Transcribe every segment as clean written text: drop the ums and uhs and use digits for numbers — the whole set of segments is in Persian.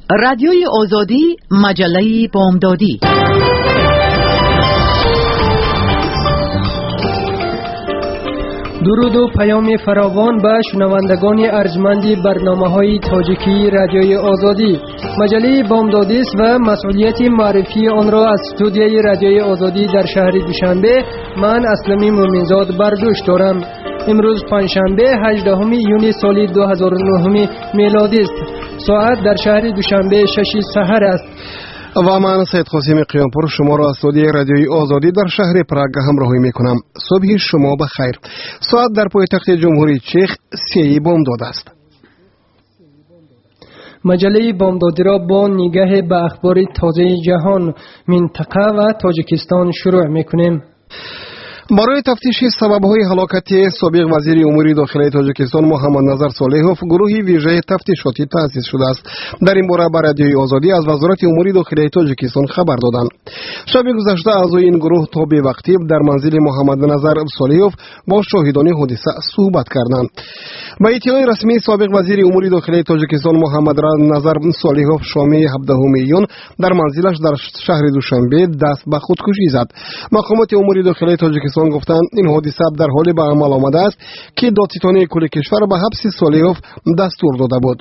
رادیوی آزادی، مجله بامدادی. درود و پیام فراوان به شنوندگان ارجمند برنامه‌های تاجیکی رادیوی آزادی. مجله بامدادی است و مسئولیت معرفی آن را از استودیوی رادیوی آزادی در شهر دوشنبه من اسلمی مومنزاد برداشت دارم. امروز پنجشنبه 18 یونی سال 2009 میلادی است. ساعت در شهر دوشنبه 6 سحر است. و من سید قاسم قیامپور شما را از استودیوی رادیوی آزادی در شهر پراگ همراهی میکنم. صبح شما بخیر. ساعت در پایتخت جمهوری چک 3 بامداد است. مجله بامدادی را با نگاه به اخبار تازه جهان، منطقه و تاجیکستان شروع میکنیم. برای تفتیش سبب‌های هلاکت سابق وزیر امور داخلی تاجیکستان محمد نظر صالحوف گروهی ویژه تفتیشاتی تأسیس شده است. در این باره بر رادیوی آزادی از وزارت امور داخلی تاجیکستان خبر دادند. شب گذشته اعضای این گروه تا به وقتی در منزل محمد نظر صالحوف با شاهدان حادثه صحبت کردند. با اطلاع رسمی سابق وزیر امور داخلی تاجیکستان محمد نظر صالحوف شام 17 یون در منزلش در شهر دوشنبه دست به خودکشی زد. مقامات امور داخلی تاجیکستان گفتند این حادثه در حال به عمل آمده است که دادستانی کل کشور به حبس صالحوف دستور داده بود.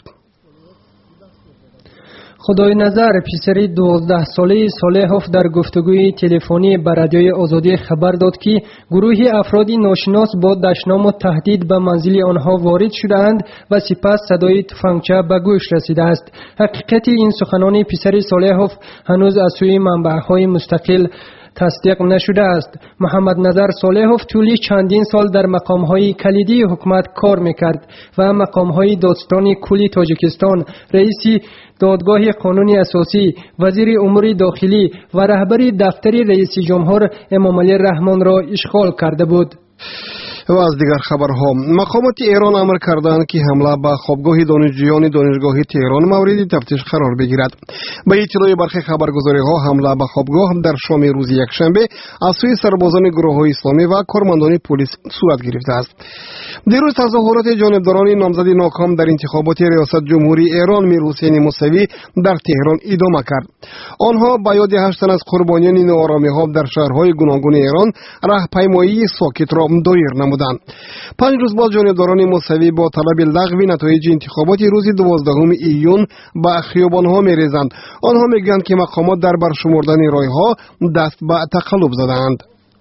خدای نظر پسر 12 ساله صالحوف در گفتگوی تلفنی با رادیوی آزادی خبر داد که گروهی افرادی ناشناس با دشنام و تهدید به منزل آنها وارد شدند و سپس صدای تفنگچه به گوش رسیده است. حقیقت این سخنان پسر صالحوف هنوز از سوی منبع‌های مستقل تصدیق نشده است. محمد نظر صالحوف طولی چندین سال در مقام‌های کلیدی حکومت کار می‌کرد و مقام‌های دادستانی کلی تاجیکستان، رئیس دادگاه قانونی اساسی، وزیر امور داخلی و رهبر دفتر رئیس جمهور امامعلی رحمان را اشغال کرده بود. و از دیگر خبرها، مقامات ایران امر کردند که حمله به خوابگاه دانشجویان دانشگاه تهران مورد تفتیش قرار بگیرد. به اطلاع برخی خبرگزاری‌ها حمله به خوابگاه در شام روز یکشنبه از سوی سربازان گروه‌های اسلامی و کارمندان پلیس صورت گرفته است. دیروز تظاهرات جانبداران نامزد ناکام در انتخابات ریاست جمهوری ایران میر حسین موسوی در تهران ادامه کرد. آنها به یاد 8 تن از قربانیان ناآرامی‌ها در شهرهای گوناگون ایران راهپیمایی ساکت را دایر نمودند. 5 روز بعد جانبداران موسوی با طلب لغو نتایج انتخابات روز 12 ایون به خیابان‌ها می‌ریزند. آنها میگویند که مقامات در برشمردن رای‌ها دست به تقلب زدند.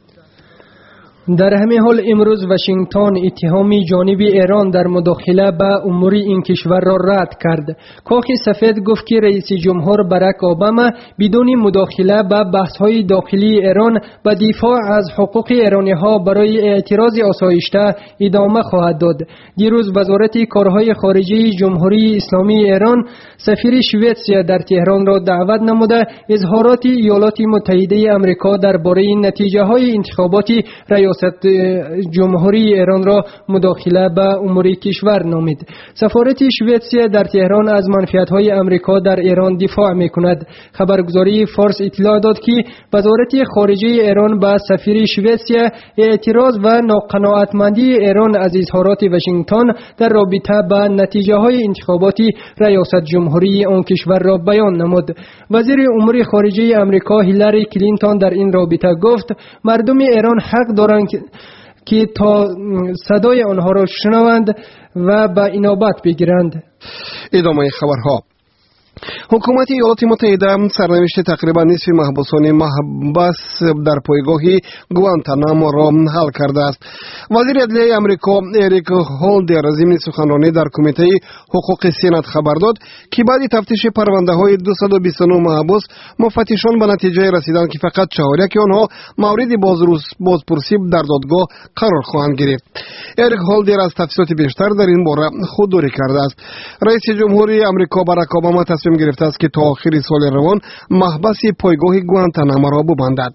در همین حال امروز واشنگتن اتهام جانب ایران در مداخله به امور این کشور را رد کرد. کاخ سفید گفت که رئیس جمهور باراک اوباما بدون مداخله به بحث‌های داخلی ایران به دفاع از حقوق ایرانی‌ها برای اعتراض آسایشته ادامه خواهد داد. دیروز وزارت کارهای خارجه جمهوری اسلامی ایران سفیر شوئدسیا در تهران را دعوت نموده اظهارات ایالات متحده آمریکا درباره نتیجه‌های انتخابات ریاست جمهوری ایران را مداخله به امور کشور نامید. سفارت شوئدسیا در تهران از منفعت‌های آمریکا در ایران دفاع می‌کند. خبرگزاری فارس اطلاع داد که وزارت خارجه ایران به سفیر شوئدسیا اعتراض و ناقناعتمندی ایران از اظهارات واشنگتن در رابطه با نتیجه‌های انتخابات ریاست جمهوری آن کشور را بیان نمود. وزیر امور خارجه آمریکا هیلاری کلینتون در این رابطه گفت مردم ایران حق دارند که تا صدای آنها را شنوند و به اینابت بگیرند. ادامه خبرها. حکومت ایالات متحده سرنوشت تقریبا نصف محبوسان محبس در پایگاه گوانتانامو را حل کرده است. وزیر عدلیه آمریکا اریک هولدر ضمن سخنرانی در کمیته حقوق سنات خبر داد که بعد تفتیش پرونده‌های 229 محبوس مفتشان به نتیجه رسیدند که فقط 4 آنها مورد بازپرسی در دادگاه قرار خواهند گرفت. اریک هولدر از تفصیلات بیشتر در این باره خودداری کرده است. رئیس جمهوری آمریکا باراک اوباما تصمیم گرفته است که تا آخر سال روان محبس پایگاه گوانتانامو را ببندد.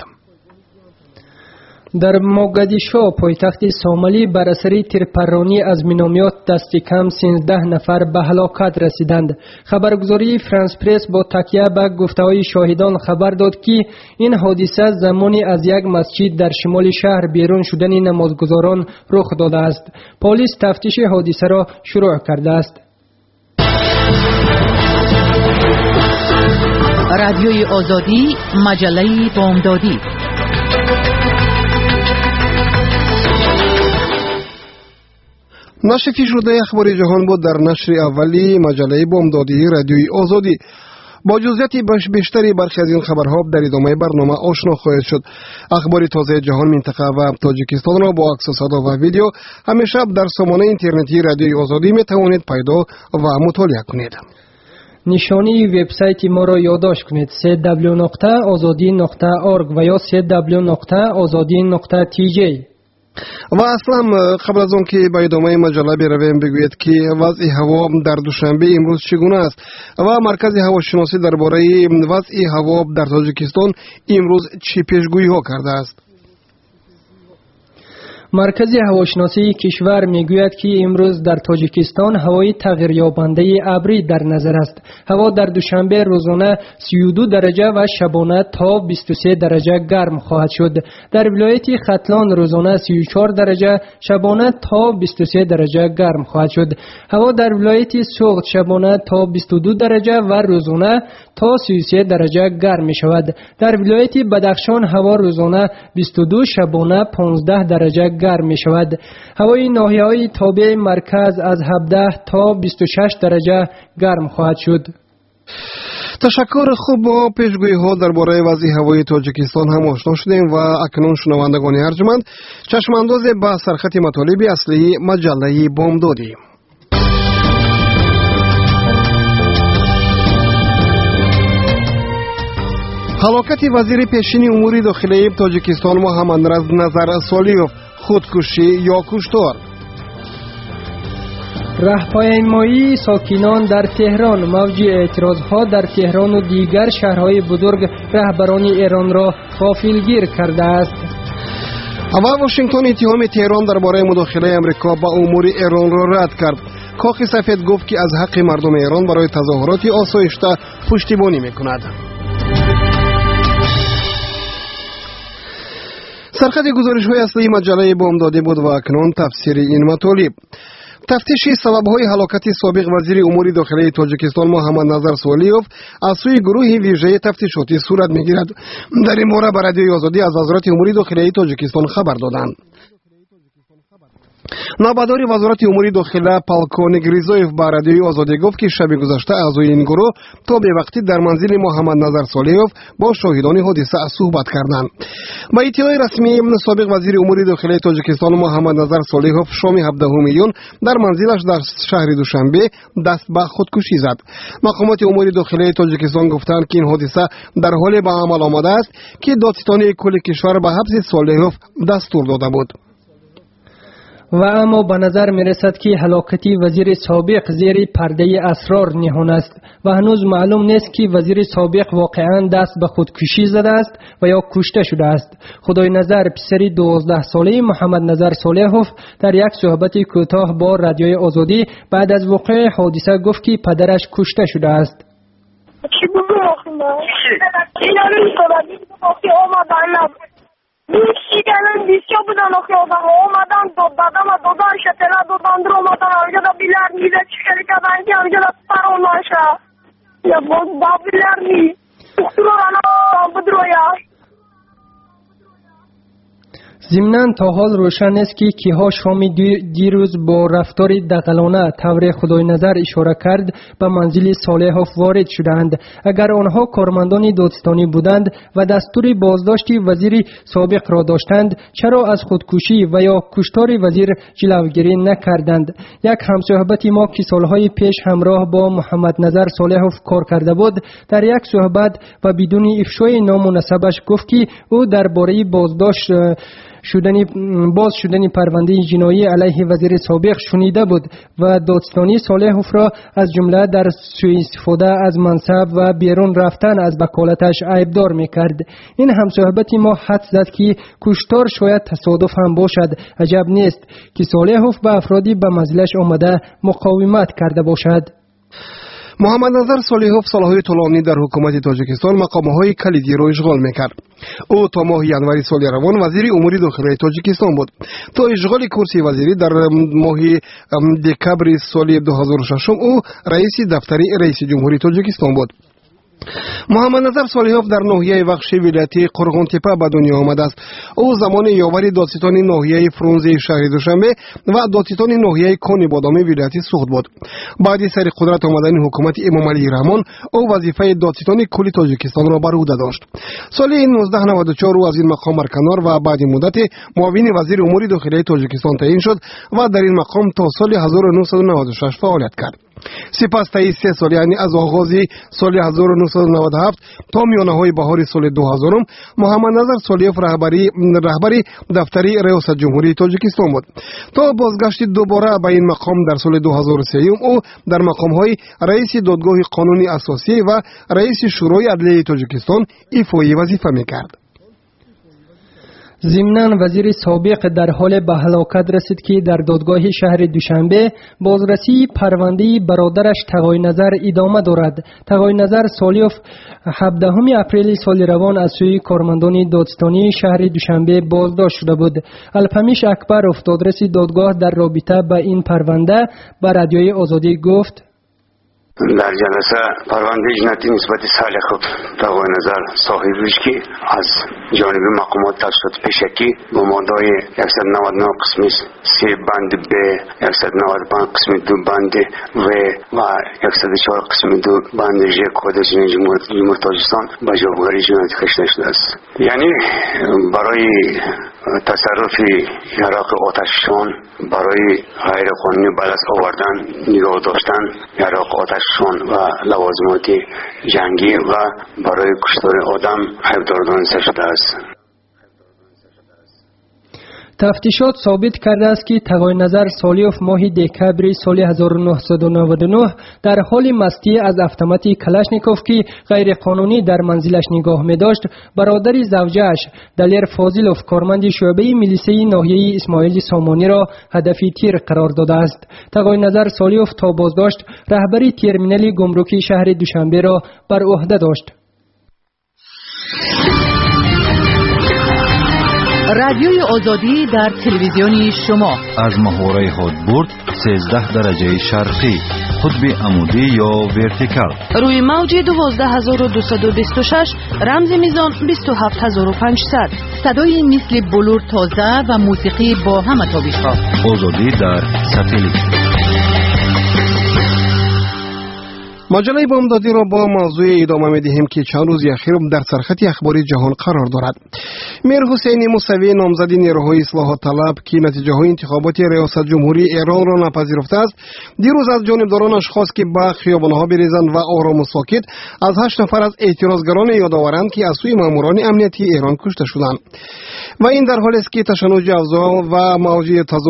در موگادیشو پایتخت سومالی بر اثر تیرپرانی از مینومیات دست کم 13 نفر به هلاکت رسیدند. خبرگزاری فرانس پرس با تکیه به گفته‌های شاهدان خبر داد که این حادثه زمانی از یک مسجد در شمال شهر بیرون شدن نمازگزاران رخ داده است. پلیس تفتیش حادثه را شروع کرده است. رادیوی آزادی مجله بامدادی. نشر شده اخبار جهان بود در نشر اولی مجله بامدادی رادیوی آزادی. با جزئیات بیشتری برخی از این خبرها در ادامه برنامه آشنا خواهید شد. اخبار تازه جهان، منطقه و تاجیکستان را با عکس و صدا و ویدیو همیشه در سامانه اینترنتی رادیوی آزادی می توانید پیدا و مطالعه کنید. نشانی وبسایت ما را یادداشت کنید: www.azadi.org و یا www.azadi.tj. و اصلا قبل از آن که به ادامه مجله برویم بگوید که وضع هوا در دوشنبه امروز چگونه است و مرکز هواشناسی درباره وضع هوا در تاجیکستان امروز چه پیشگویی ها کرده است. مرکز هواشناسی کشور میگوید که امروز در تاجیکستان هوای تغییر یابنده ابری در نظر است. هوا در دوشنبه روزانه 32 درجه و شبانه تا 23 درجه گرم خواهد شد. در ولایت ختلان روزانه 34 درجه، شبانه تا 23 درجه گرم خواهد شد. هوا در ولایت سوغد شبانه تا 22 درجه و روزانه تا 33 درجه گرم می شود. در ولایت بدخشان هوا روزانه 22، شبانه 15 درجه گرم می شود. هوای ناحیه‌های تابع مرکز از 17 تا 26 درجه گرم خواهد شد. تشکر. خوب، با پیشگویی ها درباره وضع هوای تاجیکستان هم آشنا شدیم و اکنون شنوندگان ارجمند چشم انداز به سرخط مطالب اصلی مجله بامدادی. هلاکت وزیر پیشین امور داخلی تاجیکستان محمد نظر سالیوف، خودکشی یا کشتار. راهپیمایی ساکنان در تهران، موج اعتراضها در تهران و دیگر شهرهای بزرگ رهبران ایران را غافلگیر کرده است. و واشنگتن اتهام تهران درباره مداخله امریکا به امور ایران را رد کرد. کاخ سفید گفت که از حق مردم ایران برای تظاهرات آسایشته پشتیبانی میکند. سرخط گزارش‌های اصلی مجله بامدادی بود و اکنون تفسیر این مطالب. تفتیش سبب‌های هلاکت سابق وزیر امور داخلی تاجیکستان محمد نظر سالیوف از سوی گروه ویژه تفتیشاتی صورت می‌گیرد. در این باره به رادیوی آزادی از وزارت امور داخلی تاجیکستان خبر دادند. نابدار وزارت امور داخلی پالکونیک ریزویف به رادیوی آزادی گفت که شب گذشته اعضای این گروه تا به وقتی در منزل محمد نظر سالیوف با شاهدان حادثه صحبت کردند. با اطلاع رسمی سابق وزیر امور داخلی تاجیکستان محمد نظر سالیوف شام 17 میلیون در منزلش در شهر دوشنبه دست به خودکشی زد. مقامات امور داخلی تاجیکستان گفتند که این حادثه در حال به عمل آمده است که دادستانی کل کشور به حبس سالیوف دستور داده بود. و اما به نظر می رسد که هلاکت وزیر سابق زیر پرده اسرار نهان است و هنوز معلوم نیست که وزیر سابق واقعا دست به خودکشی زده است و یا کشته شده است. خدای نظر پسر 12 ساله محمد نظر سالیوف در یک صحبت کوتاه با رادیوی آزادی بعد از وقوع حادثه گفت که پدرش کشته شده است. Büyükşehir'in disya budan okuyorlar. Olmadan dadama dodan şetela dodandır olmadan amca da bilir miyle çıkarken ki amca da tutar onu aşağı. Ya bu da bilir mi? Tukturur ana budur o ya. ضمناً تا حال روشن است که کیها شام دیروز با رفتار دغلانه طور خدای نظر اشاره کرد به منزل سالیوف وارد شدند. اگر آنها کارمندان دادستانی بودند و دستور بازداشت وزیر سابق را داشتند، چرا از خودکشی و یا کشتار وزیر جلوگیری نکردند؟ یک همصحبت ما که سالهای پیش همراه با محمد نظر سالیوف کار کرده بود در یک صحبت و بدون افشای نام و نسبش گفت که او درباره بازداشت باز شدن پرونده جنایی علیه وزیر سابق شنیده بود و دادستانی سالیوف را از جمله در سوء استفاده از منصب و بیرون رفتن از وکالتش عیبدار میکرد. این همصحبت ما حد زد که کشتار شاید تصادف هم باشد. عجب نیست که سالیوف به افرادی به منزلش آمده مقاومت کرده باشد. محمد نظر سالیوف سالهای طولانی در حکومت تاجیکستان مقامهای کلیدی را اشغال میکرد. او تا ماه ینوری سال روان وزیر امور داخلی تاجیکستان بود. تا اشغال کرسی وزیری در ماه دکبر سال 2006 او رئیس دفتر رئیس جمهوری تاجیکستان بود. محمد نظر صالحوف در ناحیه بخش ولایتی قرغن‌تپه به دنیا آمده است. او زمان یاوری دادستان ناحیه فرونزه شهر دوشنبه و دادستان ناحیه کانی بادامی ولایتی سوخت بود. بعد سر قدرت آمدن حکومت امام علی رحمان او وظیفه دادستان کلی تاجیکستان را بر عهده داشت. سال 1994 او از این مقام برکنار و بعد مدت معاون وزیر امور داخلی تاجیکستان تعیین شد و در این مقام تا سال 1996 فعالیت کرد. سپس طی 3 سال یعنی از آغاز سال 1997 تا میانه‌های بهار سال 2000 محمد نظر صالحوف رهبری دفتر ریاست جمهوری تاجیکستان بود تا بازگشت دوباره به این مقام در سال 2003 او در مقام‌های رئیس دادگاه قانونی اساسی و رئیس شورای عدلیه تاجیکستان ایفای وظیفه می‌کرد. ضمناً وزیر سابق در حال به هلاکت رسید که در دادگاه شهر دوشنبه بازرسی پرونده برادرش تقای نظر ادامه دارد. تقای نظر صالحوف 17 اپریل سال روان از سوی کارمندان دادستانی شهر دوشنبه بازداشت شده بود. الپمیش اکبرов دادرس دادگاه در رابطه با این پرونده به رادیوی آزادی گفت: در جلسه پرونده جنایتی نسبت صالحوف تقای نظر صاحبش که از جانب مقامات توسط پیشکی با ماده‌های 199 قسم 3 بند ب، 195 قسم 2 بند و 104 قسم 2 بند ژ کد جمهوری تاجیکستان به جابگری جنایتی کشیده شده است. یعنی برای تصرف یراق آتشفشان، برای غیر قانونی به دست آوردن، نگاه داشتن یراق آتشفشان و لوازمات جنگی و برای کشتار آدم حیفدار دانسته شده است. تفتیشات ثابت کرده است که تقای نظر صالحوف ماه دکبر سال 1999 در حال مستی از اتومات کلاشنیکوف که غیر قانونی در منزلش نگاه می داشت برادر زوجه‌اش دلیر فاضلوف کارمند شعبه میلیسه ناحیه اسماعیل سامانی را هدف تیر قرار داده است. تقای نظر صالحوف تا بازداشت رهبری ترمینال گمرکی شهر دوشنبه را بر عهده داشت. رادیوی آزادی در تلویزیون شما از محوره هدبرد 13 درجه شرقی، قطب عمودی یا ورتیکال، روی موج 12226 رمز میزان 27500، صدای مثل بلور تازه و موسیقی با همه تابش‌ها. آزادی در ساتلیت. مجله بامدادی را با موضوع ادامه می‌دهیم که چند روز اخیر در سرخط اخباری جهان قرار دارد. میر حسین موسوی نامزد نیروهای اصلاح طلب که نتیجه های انتخابات ریاست جمهوری ایران را نپذیرفته است، دیروز از جانبدارانش خواست که به خیابان‌ها بریزند و آرام و ساکت از 8 نفر از اعتراضگران یادآورند که از سوی ماموران امنیتی ایران کشته شدند. و این در حالی است که تشنج افزا و موج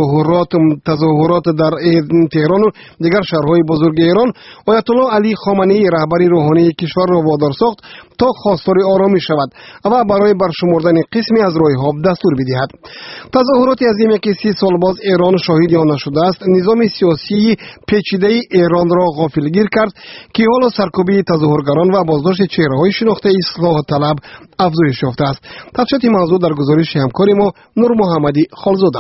تظاهرات در تهران و دیگر شهرهای بزرگ ایران آیت الله علی خامنه‌ای رهبری روحانی کشور را وادار ساخت تا خواستار آرامی شود و برای برشمردن قسمی از راه‌ها دستور بدهد. تظاهرات عظیمی که 30 سال باز ایران شاهد آن نشده است، نظام سیاسی پیچیده ایران را غافلگیر کرد که حالا سرکوبی تظاهرگران و بازداشت چهره‌های شناخته اصلاح طلب افزایش یافته است. تفصیل موضوع در گزارش همکار ما نور محمدی خالزاده.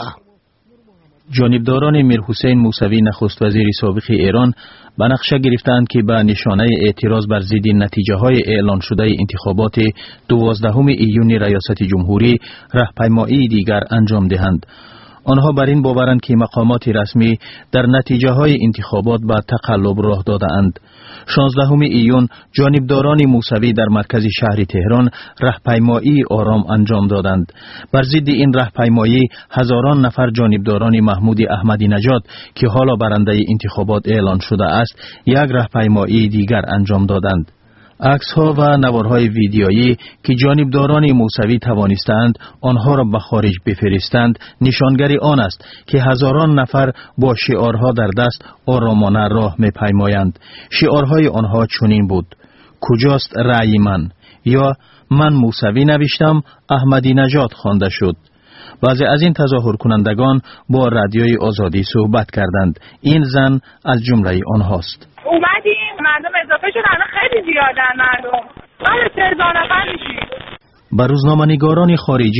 جانبداران میر حسین موسوی نخست وزیر سابق ایران به نقشه گرفتند که به نشانه اعتراض بر ضد نتیجه های اعلان شده انتخابات 12 ایون ریاست جمهوری راهپیمایی دیگر انجام دهند. آنها بر این باورند که مقامات رسمی در نتیجه های انتخابات به تقلب راه داده‌اند. 16 ایون جانبداران موسوی در مرکز شهر تهران راهپیمایی آرام انجام دادند. بر ضد این راهپیمایی هزاران نفر جانبداران محمود احمدی نژاد که حالا برنده انتخابات اعلان شده است، یک راهپیمایی دیگر انجام دادند. عکس‌ها و نوارهای ویدیویی که جانبداران موسوی توانستند آنها را به خارج بفرستند نشانگری آن است که هزاران نفر با شعارها در دست آرامانه راه می‌پیمایند. شعارهای آنها چنین بود: کجاست رأی من؟ یا من موسوی نوشتم، احمدی نژاد خوانده شد. بعضی از این تظاهر کنندگان با رادیوی آزادی صحبت کردند. این زن از جمله آنهاست. مردم اضافه شدن، خیلی زیادن مردم. بعد 3000 نفر میشیم. بر روزنامه‌نگاران خارجی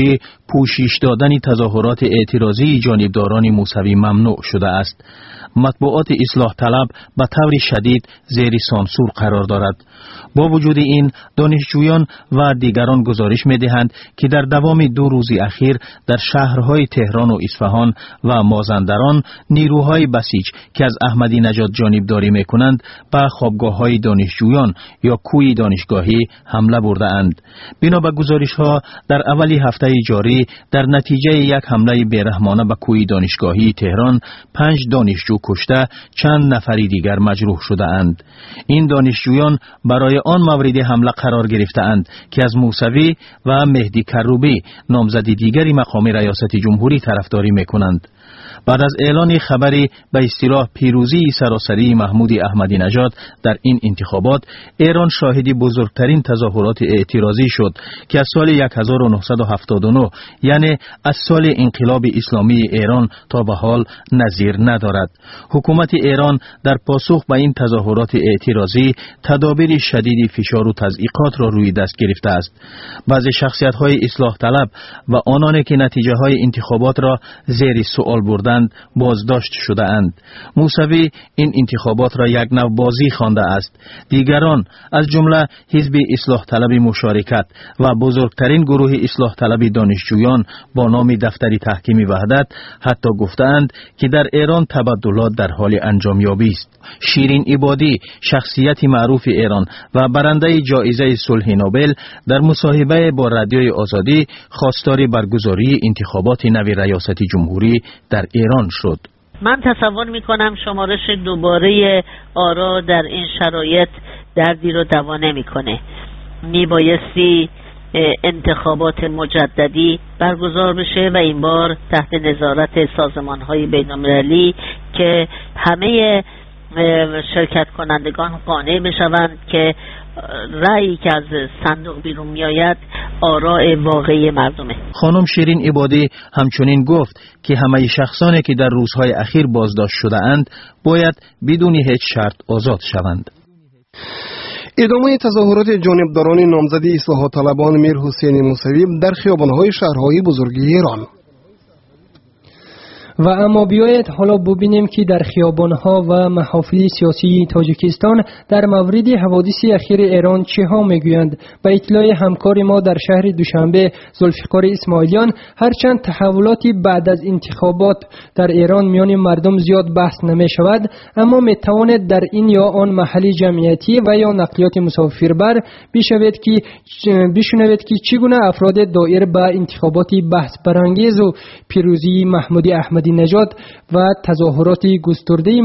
پوشش دادن تظاهرات اعتراضی جانبداران موسوی ممنوع شده است. مطبوعات اصلاح طلب به طور شدید زیر سانسور قرار دارد. با وجود این دانشجویان و دیگران گزارش می‌دهند که در دوام 2 روز اخیر در شهرهای تهران و اصفهان و مازندران نیروهای بسیج که از احمدی نژاد جانبداری می‌کنند به خوابگاه‌های دانشجویان یا کوی دانشگاهی حمله برده‌اند. بنا به گزارش‌ها در اولی هفته جاری در نتیجه یک حمله بیرحمانه به کوی دانشگاهی تهران 5 دانشجو کشته، چند نفری دیگر مجروح شده اند. این دانشجویان برای آن مورد حمله قرار گرفته‌اند که از موسوی و مهدی کروبی نامزد دیگری مقام ریاست جمهوری طرفداری می‌کنند. بعد از اعلان خبری به اصطلاح پیروزی سراسری محمود احمدی نژاد در این انتخابات، ایران شاهد بزرگترین تظاهرات اعتراضی شد که از سال 1979 یعنی از سال انقلاب اسلامی ایران تا به حال نظیر ندارد. حکومت ایران در پاسخ به این تظاهرات اعتراضی تدابیر شدید فشار و تضییقات را روی دست گرفته است. بعضی شخصیت‌های اصلاح طلب و آنانی که نتیجه‌های انتخابات را زیر سوال بردند بازداشت شده اند. موسوی این انتخابات را یک نوع بازی خوانده است. دیگران از جمله حزب اصلاح طلب مشارکت و بزرگترین گروه اصلاح طلب دانشجویان با نام دفتر تحکیم وحدت حتی گفتند که در ایران تبدلات در حال انجامیابی است. شیرین عبادی، شخصیت معروف ایران و برنده جایزه صلح نوبل، در مصاحبه با رادیوی آزادی خواستار برگزاری انتخابات نو ریاست جمهوری در ایران شد. من تصور میکنم شمارش دوباره آرا در این شرایط دردی رو دوا نمیکنه. میبایستی انتخابات مجددی برگزار بشه و این بار تحت نظارت سازمان‌های بین‌المللی که همه شرکت کنندگان قانع بشوند که رأیی که از صندوق بیرون میآید آراء واقعی مردمه. خانم شیرین عبادی همچنین گفت که همه شخصانی که در روزهای اخیر بازداشت شده اند باید بدون هیچ شرط آزاد شوند. ادامه تظاهرات جانبداران نامزد اصلاح طلبان میر حسین موسوی در خیابان‌های شهرهای بزرگ ایران. و اما بیایید حالا ببینیم که در خیابان‌ها و محافل سیاسی تاجیکستان در مورد حوادث اخیر ایران چه ها میگویند. به اطلاع همکار ما در شهر دوشنبه ذوالفقار اسماعیلیان، هرچند تحولاتی بعد از انتخابات در ایران میان مردم زیاد بحث نمی شود، اما می تواند در این یا آن محل جمعیتی و یا نقلیات مسافربر بشنوید که چگونه افراد دایر به انتخابات بحث برانگیز و پیروزی محمود احمدی نژاد و تظاهرات گسترده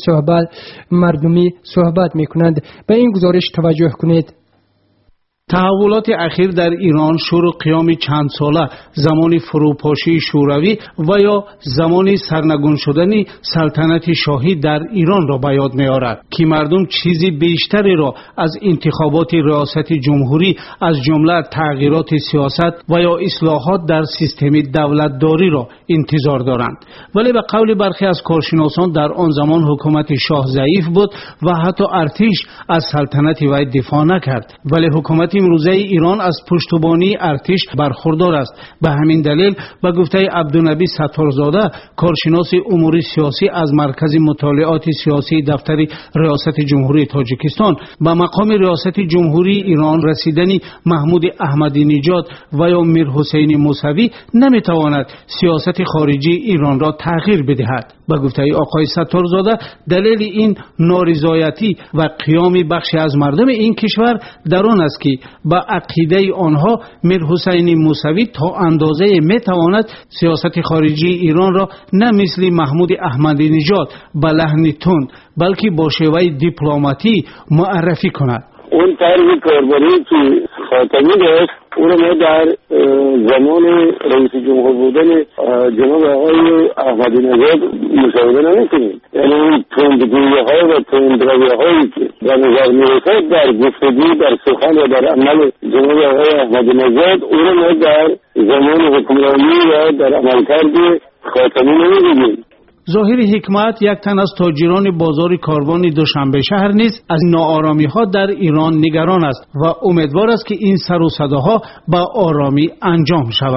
مردمی صحبت میکنند. به این گزارش توجه کنید. تحولات اخیر در ایران شروع قیام چند ساله زمان فروپاشی شوروی و یا زمان سرنگون شدن سلطنت شاهی در ایران را به یاد می‌آورد که مردم چیزی بیشتری را از انتخابات ریاست جمهوری از جمله تغییرات سیاست و یا اصلاحات در سیستم دولتداری را انتظار دارند. ولی به قول برخی از کارشناسان در آن زمان حکومت شاه ضعیف بود و حتی ارتش از سلطنت وی دفاع نکرد. ولی حکومت امروزه ایران از پشتیبانی ارتش برخوردار است. به همین دلیل به گفته عبدالنبی ستارزاده، کارشناس امور سیاسی از مرکز مطالعات سیاسی دفتر ریاست جمهوری تاجیکستان، به مقام ریاست جمهوری ایران رسیدن محمود احمدی نژاد و یا میر حسین موسوی نمیتواند سیاست خارجی ایران را تغییر بدهد. به گفته آقای ستارزاده، دلیل این نارضایتی و قیام بخشی از مردم این کشور در آن است که با عقیده آنها میر حسین موسوی تا اندازه میتواند سیاست خارجی ایران را نه مثل محمود احمدی نژاد به لحن تند بلکه با شیوه دیپلماتی معرفی کند. اون طرز کاربری که خاتمی داشت اون ما در زمان رئیس جمهور بودن جناب آقای احمدی نژاد مشاهده نمی‌کنیم. یعنی اون تندگویی‌ها و تندروی‌هایی که در نظر می‌رسد در گفتگو، در سخن و در عمل جناب آقای احمدی نژاد اون ما در زمان حکمرانی و در عملکرد خاتمی نمی‌بینیم. ظاهر حکمت، یک تن از تاجران بازار کاروان دوشنبه شهر نیز از ناآرامی ها در ایران نگران است و امیدوار است که این سر و صداها با آرامی انجام شود.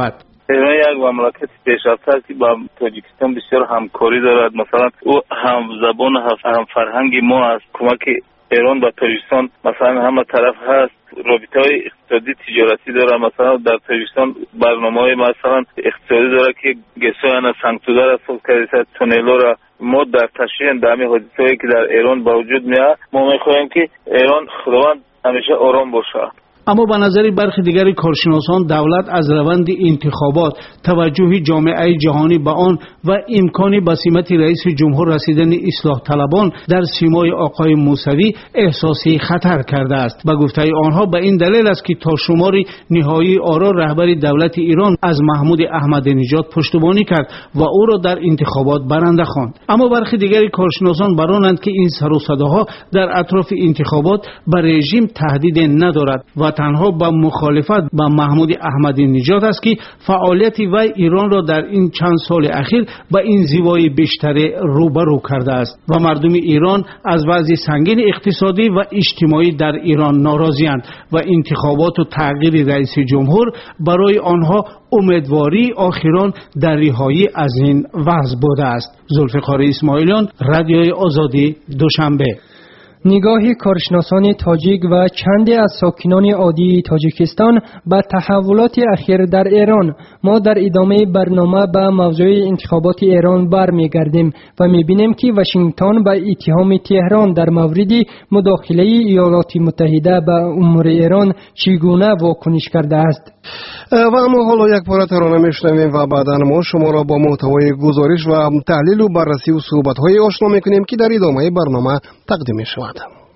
ایران یک مملکت پیشرفته است که با تاجیکستان بسیار همکاری دارد. مثلا او هم زبان هم فرهنگ ما است. کمک ایران با تاجیکستان مثلا همه طرف هست. رابطه‌های اقتصادی تجارتی داره. مثلا در تاجیکستان برنامه‌های مثلا اقتصادی داره که گسویان سنگتوده را ساخت کرده، تونل‌ها را. ما در تشریح دمی حادثه‌ای که در ایران با وجود میاد ما می‌خواهیم که ایران خداوند همیشه آرام باشه. اما به نظر برخی دیگر کارشناسان دولت از روند انتخابات، توجه جامعه جهانی به آن و امکان به سمت رئیس جمهور رسیدن اصلاح طلبان در سیمای آقای موسوی احساسی خطر کرده است. به گفته آنها به این دلیل است که تا شمار نهایی آرا رهبر دولت ایران از محمود احمدی نژاد پشتیبانی کرد و او را در انتخابات برنده خواند. اما برخی دیگر کارشناسان برانند که این سر و صداها در اطراف انتخابات به رژیم تهدید ندارد و تنها با مخالفت با محمود احمدی نژاد است که فعالیت وی ایران را در این چند سال اخیر با این زیبایی بیشتر روبرو کرده است و مردم ایران از وضع سنگین اقتصادی و اجتماعی در ایران ناراضی‌اند و انتخابات و تغییر رئیس جمهور برای آنها امیدواری آخران در رهایی از این وضع بوده است. ذوالفقار اسماعیلیان، رادیوی آزادی، دوشنبه. نگاه کارشناسان تاجیک و چندی از ساکنان عادی تاجیکستان به تحولات اخیر در ایران. ما در ادامه برنامه به موضوع انتخابات ایران برمیگردیم و میبینیم که واشنگتن به اتهام تهران در مورد مداخله ایالات متحده به امور ایران چگونه واکنش کرده است. و اما حالا یک پاره ترانه میشنویم و بعدا ما شما را با محتوای گزارش و تحلیل و بررسی و صحبت‌های آشنا میکنیم که در ادامه برنامه تقدیم میشود.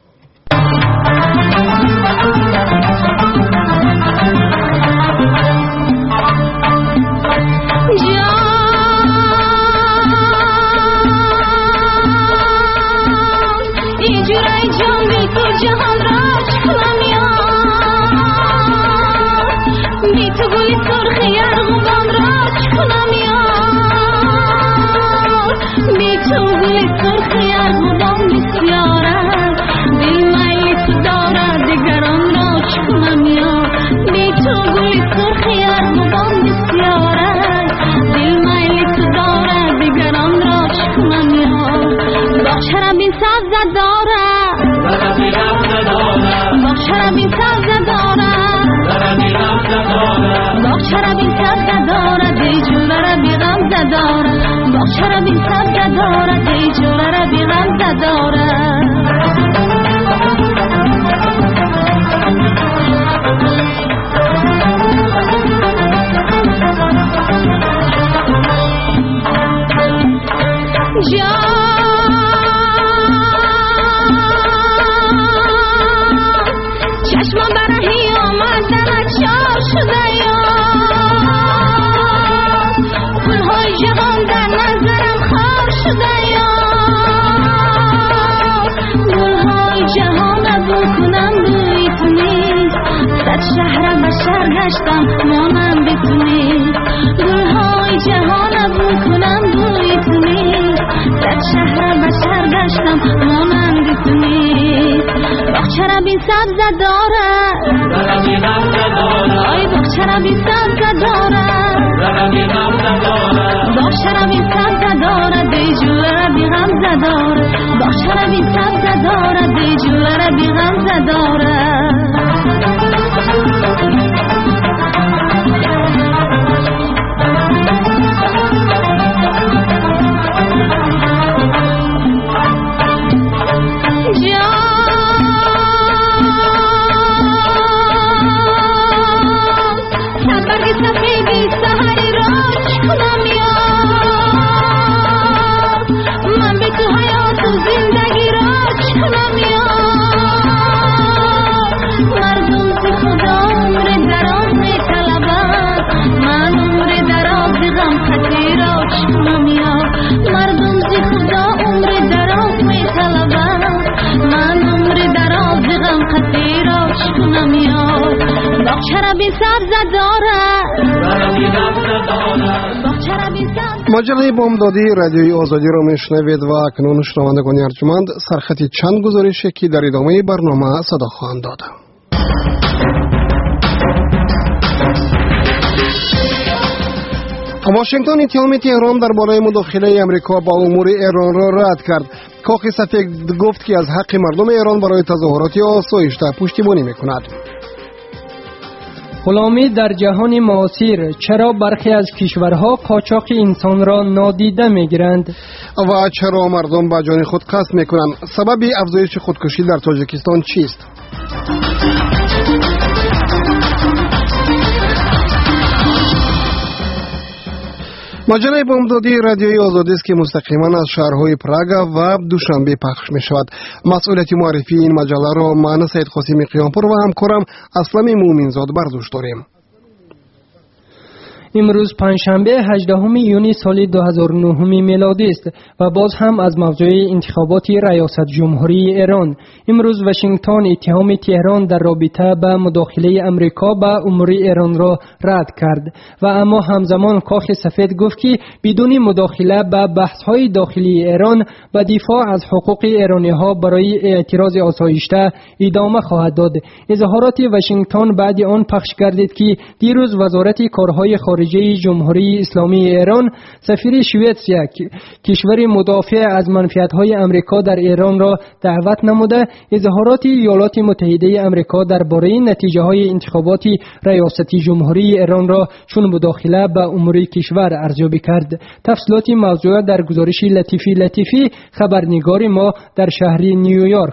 مجله بامدادی رادیوی آزادی را میشنوید و اکنون شنوندگان ارجمند سرخط چند گزارشی که در ادامه برنامه صدا خواهند داد. واشنگتن اتهام تهران درباره مداخله امریکا با امور ایران را رد کرد. کاخ سفید گفت که از حق مردم ایران برای تظاهرات آسایش پشتیبانی میکند. غلامی در جهان معاصر، چرا برخی از کشورها قاچاق انسان را نادیده میگیرند و چرا مردم به جان خود قصد میکنند؟ سبب افزایش خودکشی در تاجیکستان چیست؟ مجله بامدادی رادیوی آزادی است که مستقیما از شهرهای پراگ و دوشنبه پخش می شود. مسئولیت معرفی این مجله را من سید قاسمی قیامپور و همکارم اسلم مومنزاد بر دوش داریم. امروز پنجشنبه 18 یونی سال 2009 میلادی است و باز هم از موضوع انتخابات ریاست جمهوری ایران. امروز واشنگتن اتهام تهران در رابطه با مداخله امریکا به امور ایران را رد کرد و اما همزمان کاخ سفید گفت که بدون مداخله به بحث‌های داخلی ایران و دفاع از حقوق ایرانی‌ها برای اعتراض آسایشته ادامه خواهد داد. اظهارات واشنگتن بعد آن پخش گردید که دیروز وزارت کارهای خارجی جمهوری اسلامی ایران سفیر شوئدسیا کشور مدافع از منفعت‌های امریکا در ایران را دعوت نموده اظهارات ایالات متحده امریکا درباره نتیجه‌های انتخابات ریاست جمهوری ایران را چون مداخله به امور کشور ارزیابی کرد. تفصیلات موضوع در گزارش لطیفی خبرنگار ما در شهر نیویورک.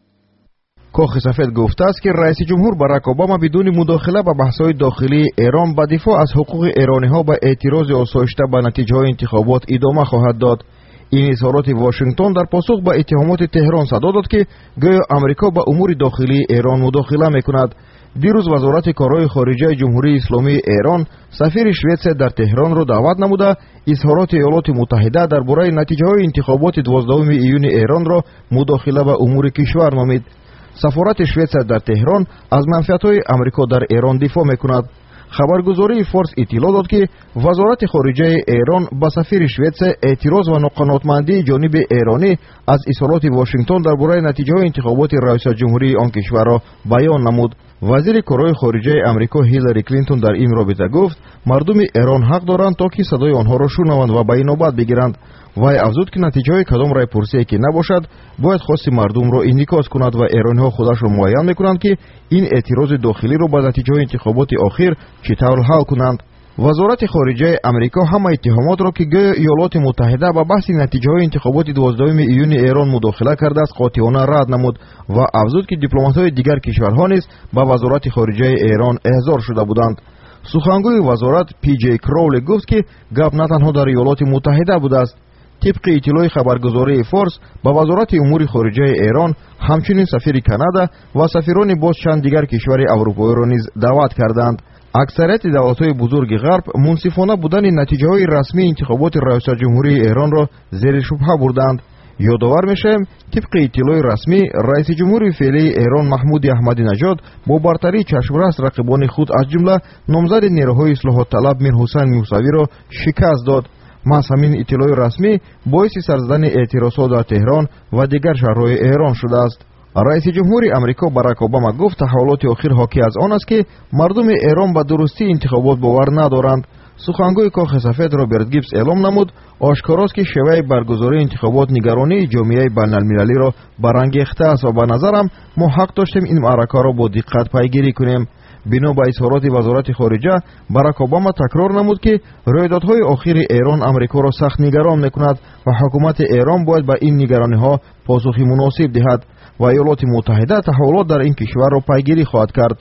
کاخ سفید گفته است که رئیس جمهور باراک اوباما بدون مداخله به بحث‌های داخلی ایران به دفاع از حقوق ایرانی‌ها به اعتراض آسایشته به نتیجه‌های انتخابات ادامه خواهد داد. این اظهارات واشنگتن در پاسخ به اتهامات تهران صدا داد که گویا امریکا به امور داخلی ایران مداخله می‌کند. دیروز وزارت کارهای خارجه جمهوری اسلامی ایران سفیر شوئدسیا در تهران را دعوت نموده اظهارات ایالات متحده درباره نتیجه‌های انتخابات 12 ایون ایران را مداخله به امور کشور نامید. سفارت شوئدسیا در تهران از منفعت‌های امریکا در ایران دفاع می‌کند. خبرگزاری فارس اطلاع داد که وزارت خارجه ایران با سفیر شوئدسیا اعتراض و ناقانونمندی جانب ایرانی از اظهارات واشنگتن درباره نتیجه‌های انتخابات ریاست جمهوری آن کشور را بیان نمود. وزیر کارهای خارجه امریکا هیلاری کلینتون در این رابطه گفت مردم ایران حق دارند تا که صدای آنها را شنوند و به نوبت بگیرند. وی افزود که نتیجه کدام رای پرسی که نباشد باید خواست مردم را انعکاس کند و ایرانی‌ها خودش را معین می‌کنند که این اعتراض داخلی را با نتیجه انتخابات اخیر چطور حل کنند. وزارت خارجه امریکا همه اتهامات را که گویا ایالات متحده به بحث نتیجه انتخابات 12 ایون ایران مداخله کرده است قاطعانه رد نمود و افزود که دیپلمات‌های دیگر کشورها نیز به وزارت خارجه ایران احضار شده بودند. سخنگوی وزارت پی جی کراولی گفت که گپ نه تنها در ایالات متحده بوده است. طبق اطلاع خبرگزاری فارس با وزارت امور خارجه ایران همچنین سفیر کانادا و سفیران باز چند دیگر کشور اروپایی را نیز دعوت کردند. اکثریت دولت‌های بزرگ غرب منصفانه بودن نتیجه‌های رسمی انتخابات ریاست جمهوری ایران را زیر شبهه بردند. یادآور میشیم طبق اطلاع رسمی رئیس جمهور فعلی ایران محمود احمدی نژاد با برتری چشم‌رس رقیبان خود از جمله نامزد نیروهای اصلاحات طلب میرحسین موسوی را شکست داد. محض همین اطلاع رسمی باعث سرزدن اعتراضات در تهران و دیگر شهرهای ایران شده است. رئیس جمهور امریکا باراک اوباما گفت تحولات اخیر حاکی از آن است که مردم ایران به درستی انتخابات باور ندارند. سخنگوی کاخ سفید رابرت گیبز اعلام نمود آشکاراست که شیوه برگزاری انتخابات نگرانی جامعه بین‌المللی را برانگیخته است و به نظرم ما حق داشتیم این معرکه را با دقت پیگیری کنیم. بنا به اظهارات وزارت خارجه باراک اوباما تکرار نمود که رویدادهای اخیر ایران امریکا را سخت نگران میکند و حکومت ایران باید به این نگرانی‌ها پاسخی مناسب دهد و ایالات متحده تحولات در این کشور را پیگیری خواهد کرد.